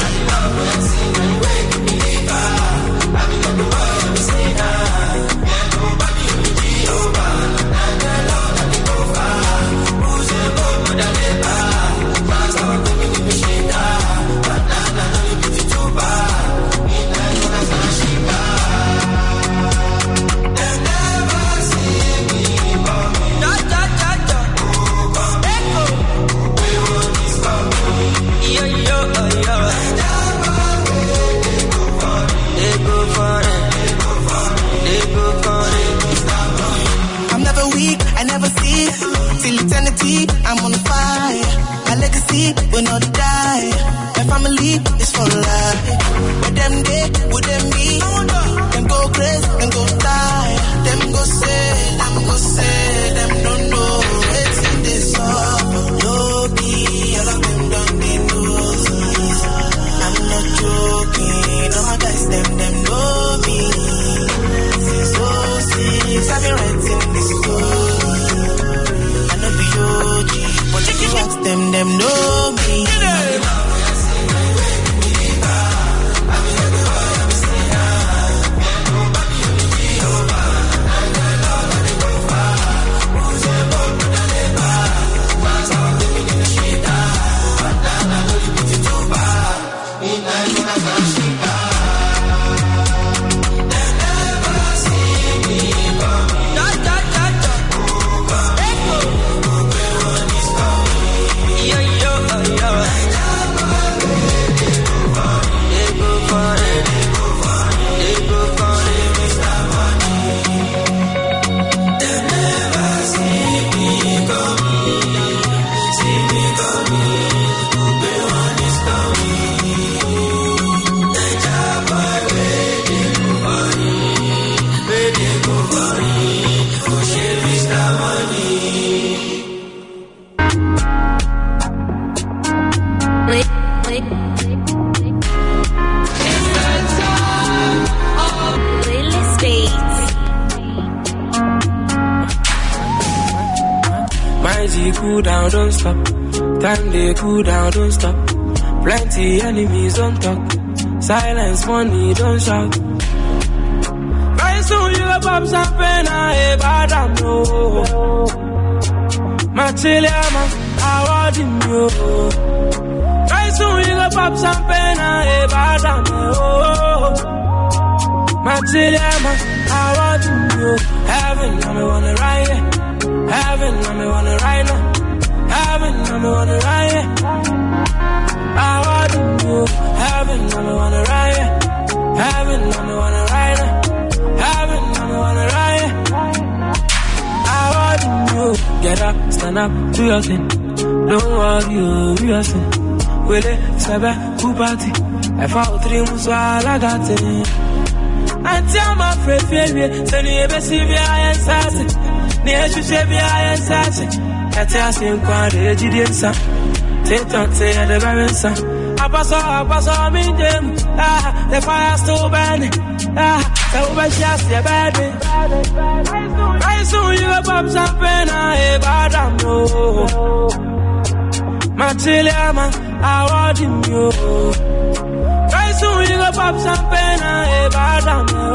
Till eternity, I'm on fire. My legacy will not die. My family is for life. With them day, with them me. Them go crazy, them go die. Them go say, them don't know. It's in this song. No be, all of them don't they know this. I'm not joking. All my guys, them know me. So serious, I've been writing this story. But if you ask them know me. Cool down, don't stop. Time they cool down, don't stop. Plenty enemies on top. Silence, money, don't shout. Very soon you go pop champagne, I bad am no. Machiliama, I want him yo. Very soon you go pop champagne, I bad am no. Machiliama, I want him yo. Heaven, I'm on the right. Heaven, I'm on the right now. Heaven, I'm on the right. I want you. Heaven, I'm on the right. Heaven, I'm on the right. Heaven, I'm on the right. I want you. Get up, stand up, do your thing. Don't worry, do your thing. Will it, Sebe, who party? I found 3 months while I got it. Until I'm afraid, send you a best if I answer. Near you say be I answer. At your same quality, Gideonsa. Take on say at the Baronsa. I pass on me them. The fire still burning. The over just a bad day. Very soon you go pop champagne, I bad am no. Machiliama, I want him yo. Very soon you go pop champagne, I bad am no.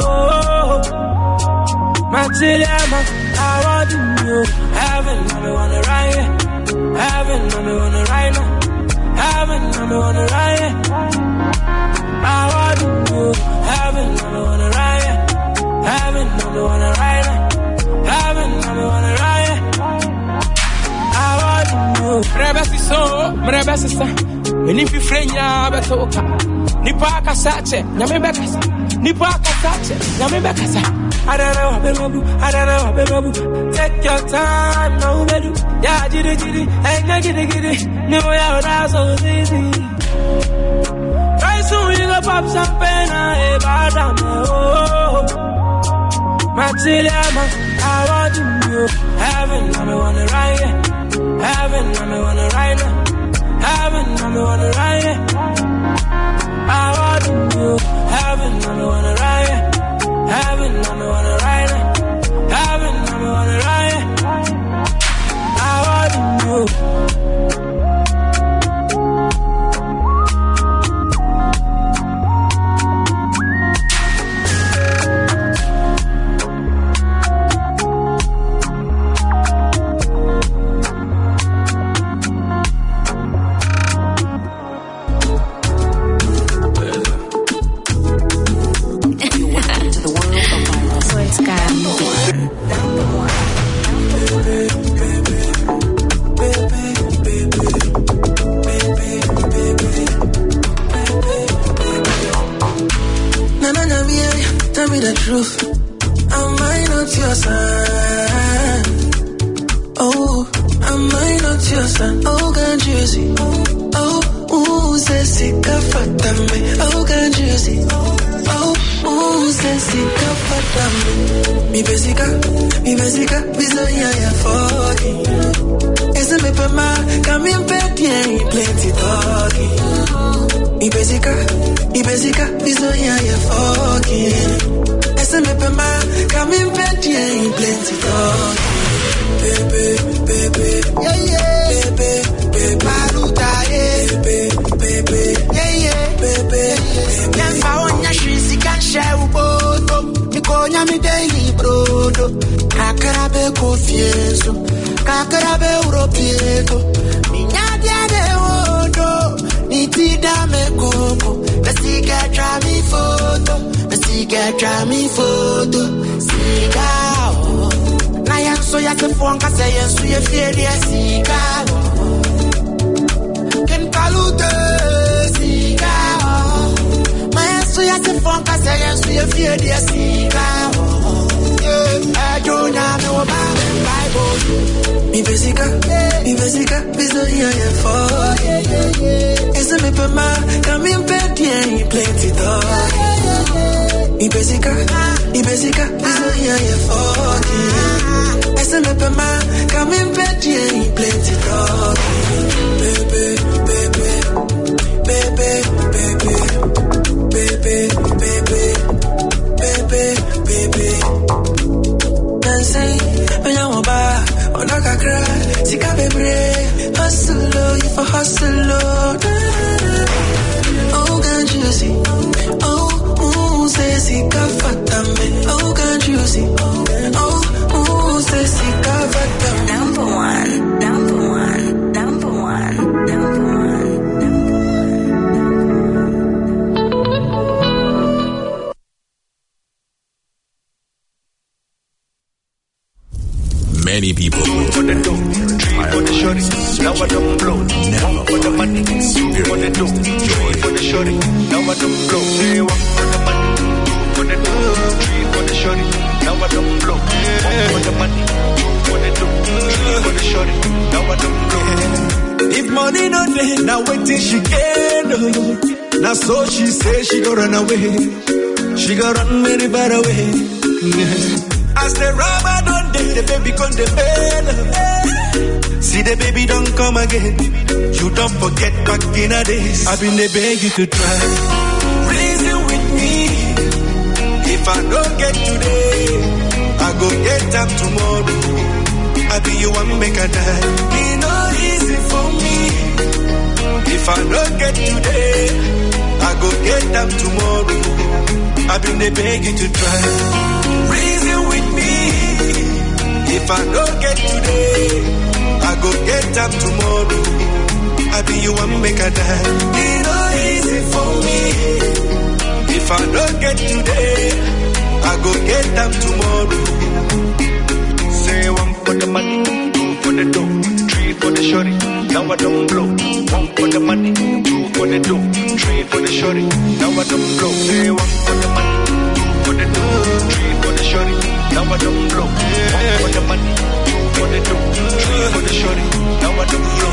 Machiliama, I want you. Heaven, I'm on the right. Heaven, I'm on the right now. Heaven, I'm on the right. I want you. Heaven, I'm on the right. Heaven, I'm on the right. Heaven, I'm on the right. I want you. Mrebesi so, mrebesi sa. Menifi frenya betoka. Nipa kasache, nyame bekasa. Nipa kasache, nyame bekasa. I don't know, baby. Take your time, no, baby. Yeah, jitty, ain't giddy. No, yeah, that's so easy. Very soon you go pop champagne, bad am, oh. Matilama, I want you. Heaven, I'm wanna ride it. Heaven, I'm wanna ride it. Heaven, I'm wanna ride it. I want you. Heaven, I'm wanna ride it. Heaven, I'm wanna ride it. Heaven, I'm wanna ride it. I want you. Tell me the truth. Am I not your son? Oh, am I not your son? Oh, can't you see? Oh, ooh, Sessica Fatame. Oh, can't you see? Oh, ooh, Sessica Fatame. Mi besica, bisoya ya fucking. Ese me pema, come in bed, yeah, plenty talking. Mi besica, bisoya ya fucking. Ese me pema, come in bed, yeah, plenty talking. Baby, yeah, baby, maruta, yeah, baby, yeah, baby. Can't find your shoes, you can't share with both. Nikonya mi daily brodo, kakarabe confieso, kakarabe europieto. Minyadia de odo, nitida me coco. The cigar try me photo, the cigar try me photo. Cigar, na yang so ya se fonka se yen so ye fie de cigar. Ken kalute cigar, ma yang so ya se fonka se yen so ye fie de cigar. I don't know about Bible. Mi besica, bisoya ya for. Ese me pema, come in bed, yeah, plenty talk. Mi besica, bisoya ya for. Ese me pema, come in bed, yeah, plenty talk. Baby. Dancing, when you want bar, on a cry, sika baby, hustle, you for hustle. Oh, can't you see? Oh, say sika fatame. Oh, can't you see? Oh, say sika fatame. Number one. Many people for the dough, three for the shorty, now I don't blow. One for the money, two for the dough, three for the shorty, now I don't blow. Say one for the money, two for the dough, three for the shorty, now I don't blow. One for the money, two for the dough, three for the shorty, now I don't blow. If money no day, now wait till she get. Now so she say she go run away, she go run very far away. As the rubber don't day, the baby come the bed. See the baby don't come again. You don't forget back in the days. I've been the beg you to try. Reason with me. If I don't get today, I go get them tomorrow. I be you one make a die. It's not easy for me. If I don't get today, I go get them tomorrow. I've been the beg you to try. Reason with me. If I don't get today, I go get them tomorrow. I be you one make a die. It's not easy for me. If I don't get today, I go get them tomorrow. Say one for the money, two for the dough, three for the shorty. Now I don't blow. One for the money, two for the dough, three for the shorty. Now I don't blow. Say one for the money, two for the dough, three for the shorty. Now I don't blow. One for the money, two for the dough, three for the shorty. Now I don't blow.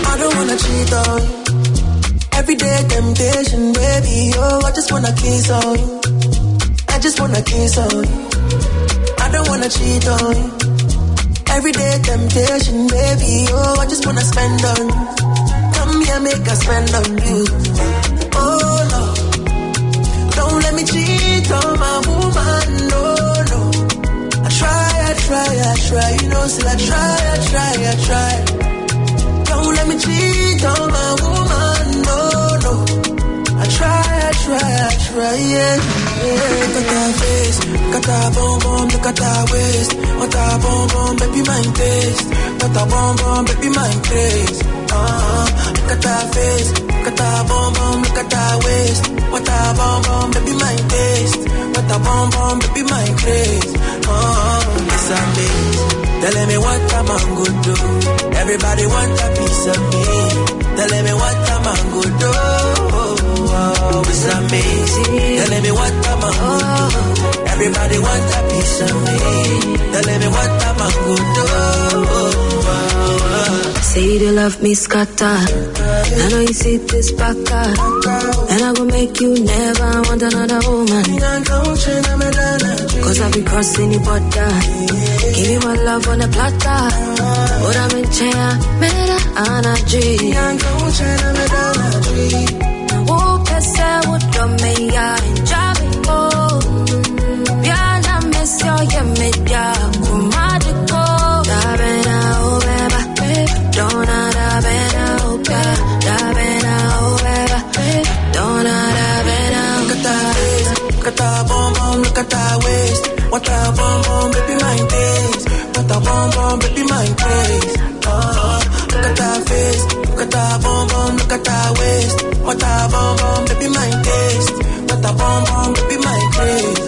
I don't wanna cheat on you. Everyday temptation, baby, oh, I just wanna kiss on you. I just wanna kiss on you. I don't wanna cheat on you. Everyday temptation, baby, oh, I just wanna spend on you. Come here, make I spend on you. Oh, no. Don't let me cheat on my woman, no, no. I try, you know, still I try. Don't let me cheat on my woman, no, no. I try, yeah. Look at that face, look at that bum, look at that waist. What a bum, baby, my taste. What a bum, baby, my taste. Look at that face, look at that bum, look at that waist. What a bum, baby, my taste. What a bum, baby, my taste. It's amazing. Telling me what a man could do. Everybody want a piece of me. Telling me what a man could do. Oh, it's amazing. Telling me what a man could do. Everybody want a piece of me. Telling me what a man could do. Say you love me, scatter. I know you see this backer. And I will make you never want another woman. Cause I be crossing the border. Give me my love on a platter. But I'm in chair, mera energy. Oh, pesa would me ya in Jabico. Piana miss your media. Kumadico. Dabena, oh, beba. Dona, dabena, oh, beba. Dabena, oh, beba. Dona, dabena, oh, beba. Look at that bum, look at that waist. What a bum, baby, my taste. What a bum, baby, my taste. Look at that face, look at that bum, look at that waist. What a bum, baby, my taste. What a bum, baby, my taste.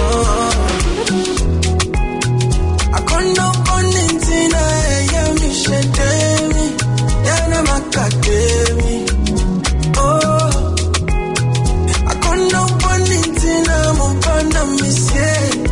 I can't no one in Tina, yeah, me shade me. Yeah, no, my academy. Oh, I can't no one in Tina, move on, I'm missing.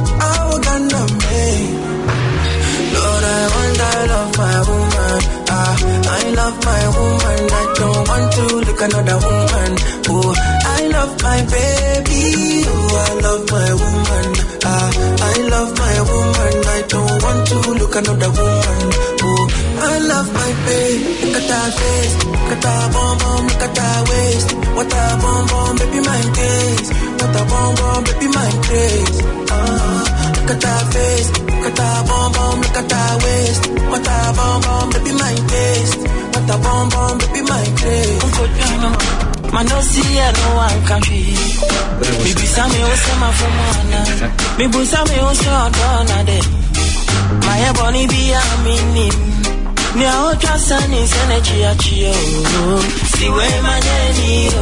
Lord, I love my woman. I love my woman. I don't want to look another woman. Oh, I love my baby. Oh, I love my woman. I love my woman. I don't want to look another woman. Oh, I love my baby. Look at that face. Look at that bum, look at that waist. What a bum, baby, my taste. What a bum, baby, my taste. Look at that face, look at that bum, look at that waist. What a bum, baby, my taste. What a bum, baby, my taste. Man, no see ya, no one can feel. Me bisa me ose ma fumana. Me bisa me ose odona de. My body be a minim. Me a otra sani sene chia chia. Siwe maneni yo.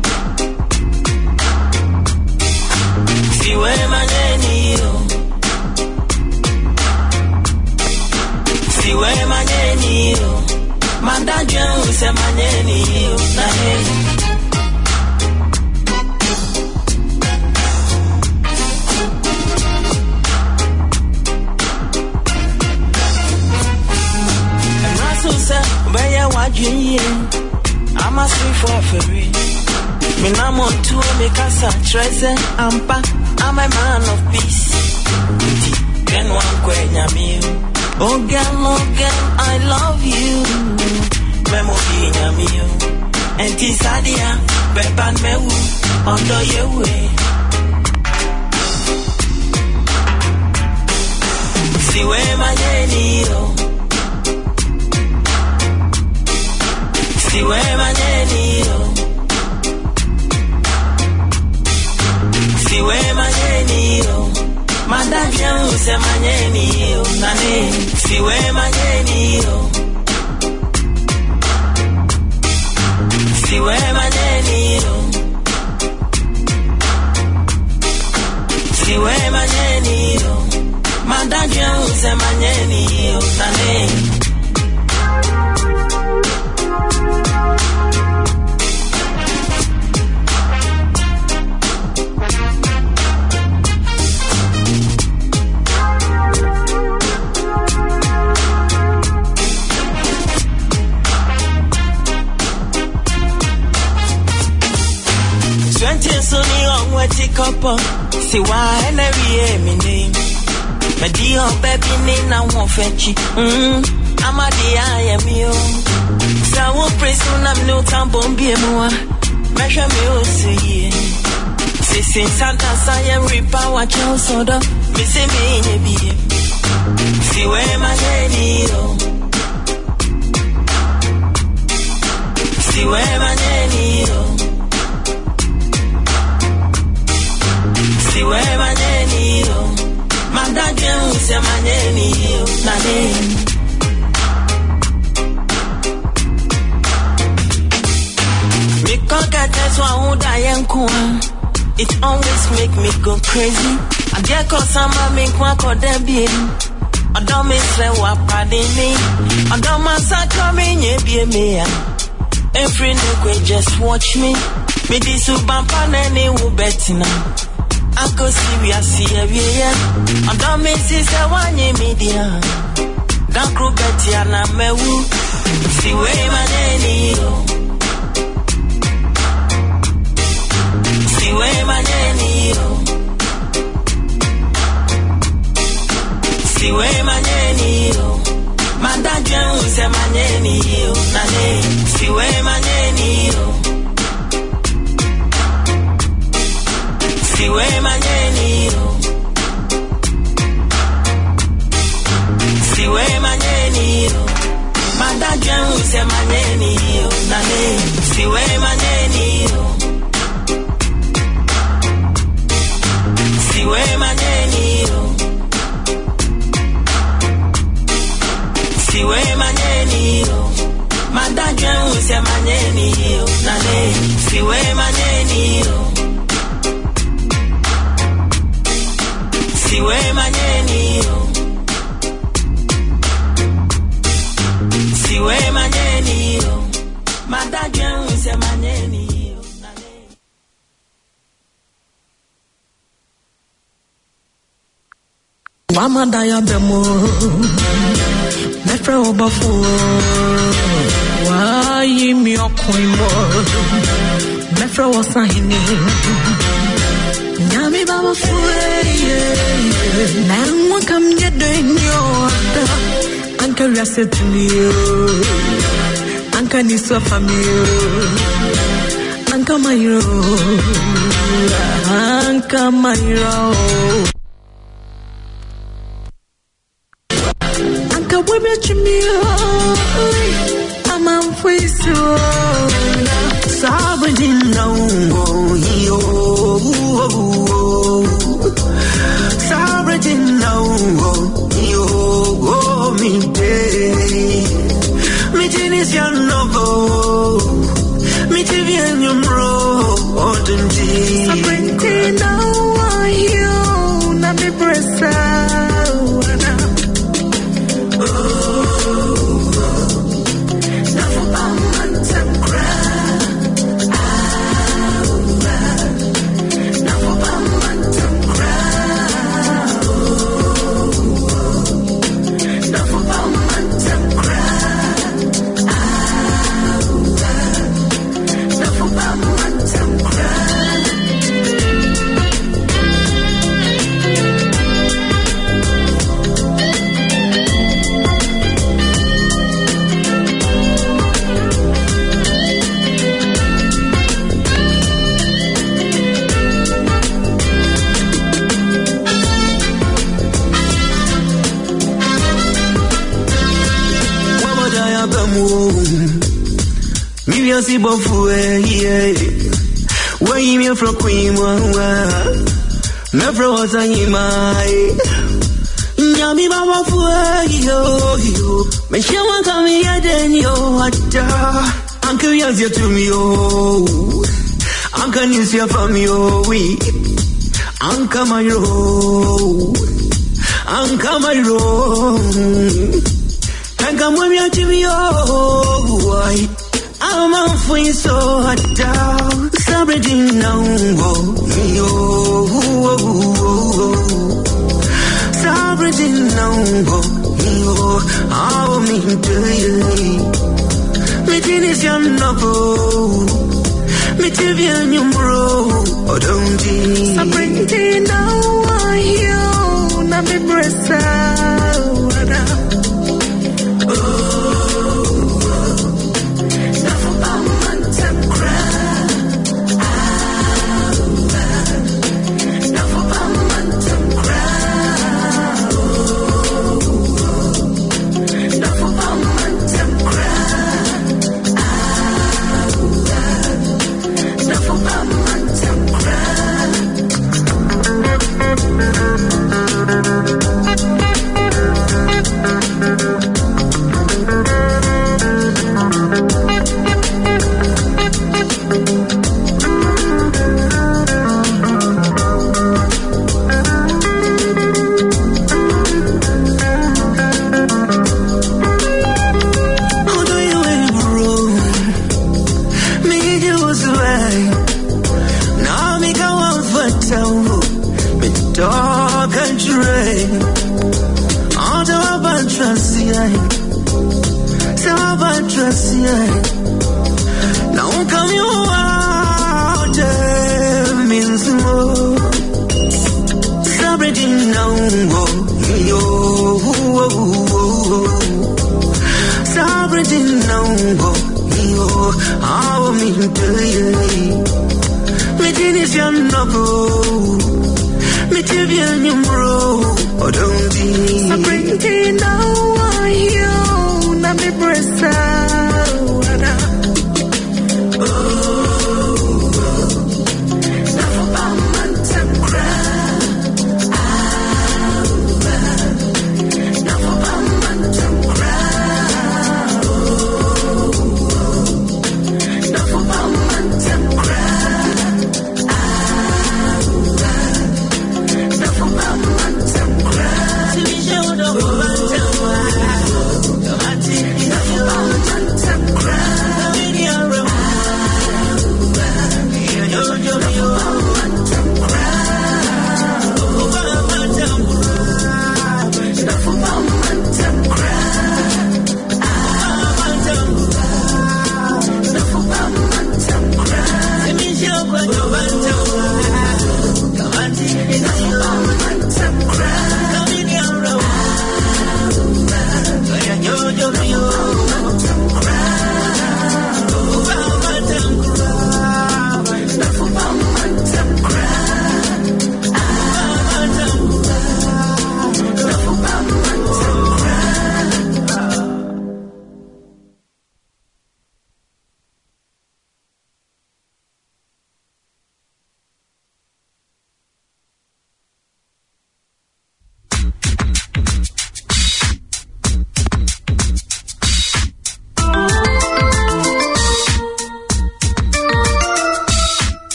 Siwe maneni yo. Siwe maneni yo. Madaja use maneni yo. Na he. I'm a swing for a ferry. Me na montu me casa treze ampa. I'm a man of peace. Then one kwenya me. Oh girl, I love you. Memory nyami yo. Enti sadia beban mewu ondo yewe. Siwe manyeni yo. Siwe maneni yo. Siwe maneni yo. Madavya use maneni yo. Nane. Siwe maneni yo. Siwe maneni yo. Siwe maneni yo. Madavya use maneni yo. Nane. Suni on what he couple. See why and every name. My dear baby, Nina won't fetch it. I'm a dear, I am you. So I won't praise when I'm no time, won't be a more. Measure me also, yeah. Since Santa Saya repower Charles Soda, missing me in a beer. See where my nanny, see where my nanny, see where my nanny, my dad is my nanny, my name. Me conquer that's why I would die. It always make me go crazy. I get cause I'm make one call them baby. I don't miss what pardon me. I don't massacre coming ye be me. Every new just watch me. Me this bumper nene who bet now. I go serious every year. I don't miss this one ye media. Don't crew betty and I'm a woo. See where my nanny. See where my nanny, see where my nanny, my dad is my nanny, see where my nanny, see where my nanny, see where my nanny, my dad is my nanny, see where my nanny. See where my nanny, see where my nanny, my dad is my nanny, see where my nanny, see where my nanny, see where my nanny, my dad is my nanny. Mama daya bemo, me fra obafu. Why me okoimo? Me fra wasahini. Nyami baba fuye. Na mwakam jedenyo ada. Anka riasetuniyo. Anka niswa famiyo. Anka mayro. Anka mayro. I'm a face Sabadin now, Sabadin now, me day. Me genis your novel, me TV and your bro, Sabadin now, you, not the press. Si bofue where you from queen never was I my Nyami baba fue yo me shawa kami ya denyo ata uncle yazi to me yo uncle nisia from yo we uncle my ro uncle mwemi to me yo why I'm a free so hot down, celebrating now, celebrating now, I'll meet you. Me finish your novel, Me TV and you bro, or don't you? I'm bringing now you, na me bressa. Now come you out, means more. Celebrating now, yo. Celebrating now, yo. How me to you? Me finish your novel. Me give you new bro. Oh, don't be. Celebrating now, yo. Na me bressa.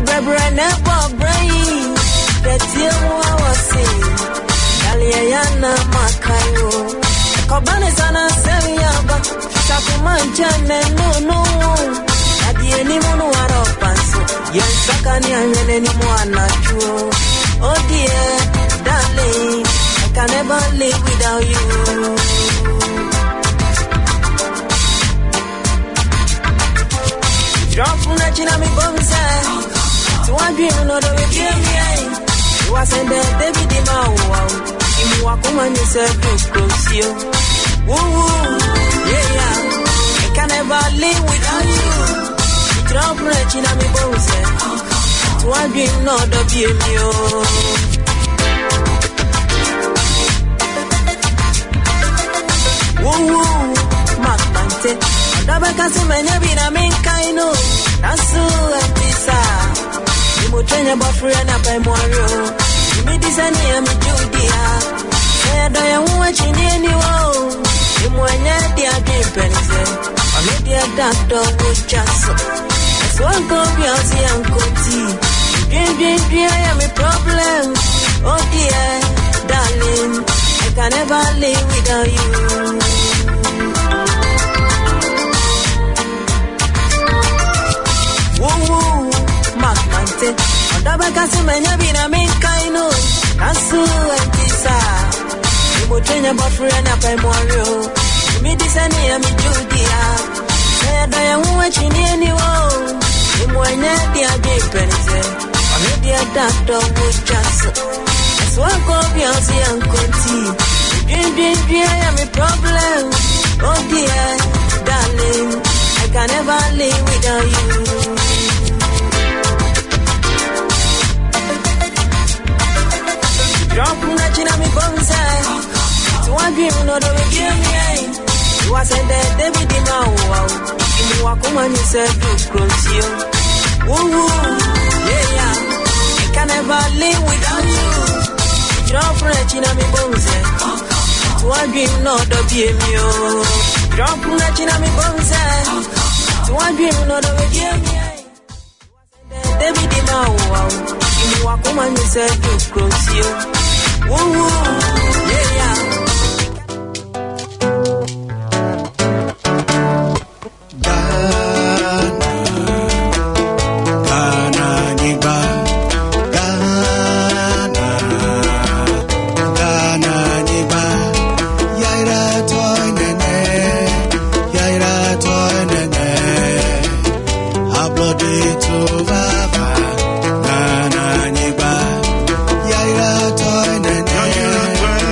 Never brain, that you was saying, Daliana. sana semiyaba takumanja no adi anyone waro panso yes sakani anyene ni mwana chuo oh dear darling I can never live without you. Drop from the chin of me bonsa. So I dream another way to me. You are sent there, David Dimao. You walk home and you said, close you. Woo, yeah. I can never live without you. Drop from the chin of me bonsa. So I dream another way to me. Woo, Makante. Dabakasi menyabina minkaino. Nasu atisa. Imutrenya bafuri na paimwario. Imidisani ya mijudia. Edo ya uwa chini ni wao. Imwenye dia gimpenze. Amedi ya dakto uchaso. Eswanko biyansi ya nkoti. Dream I am a problem. Oh dear, darling. I can never live without you. Woo, Makmante. Odabakasi menyabina minkaino. Nasu etisa. Imutrenya bafuri na paimwario. Imidisani ya mijudia. Edo ya uwa chini ni wao. Imwenye dia gimpenze. Amedi ya dakto uchaso. Eswako biyansi ya nkoti. Dream I am a problem. Oh dear, darling, I can never live without you. Drop from the chin of me bonsa. So I dream another way to me. You are sent there, David Dimao. You walk home and you said, close you. Woo, yeah. I can never live without you. Drop from the chin of me bonsa. So I dream not of you. Drop from the chin of me bonsa. So I dream not of you. David Dimao. You walk home and you said, close you. Woo, yeah. Toy,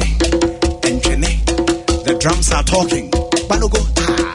The drums are talking. Balogo.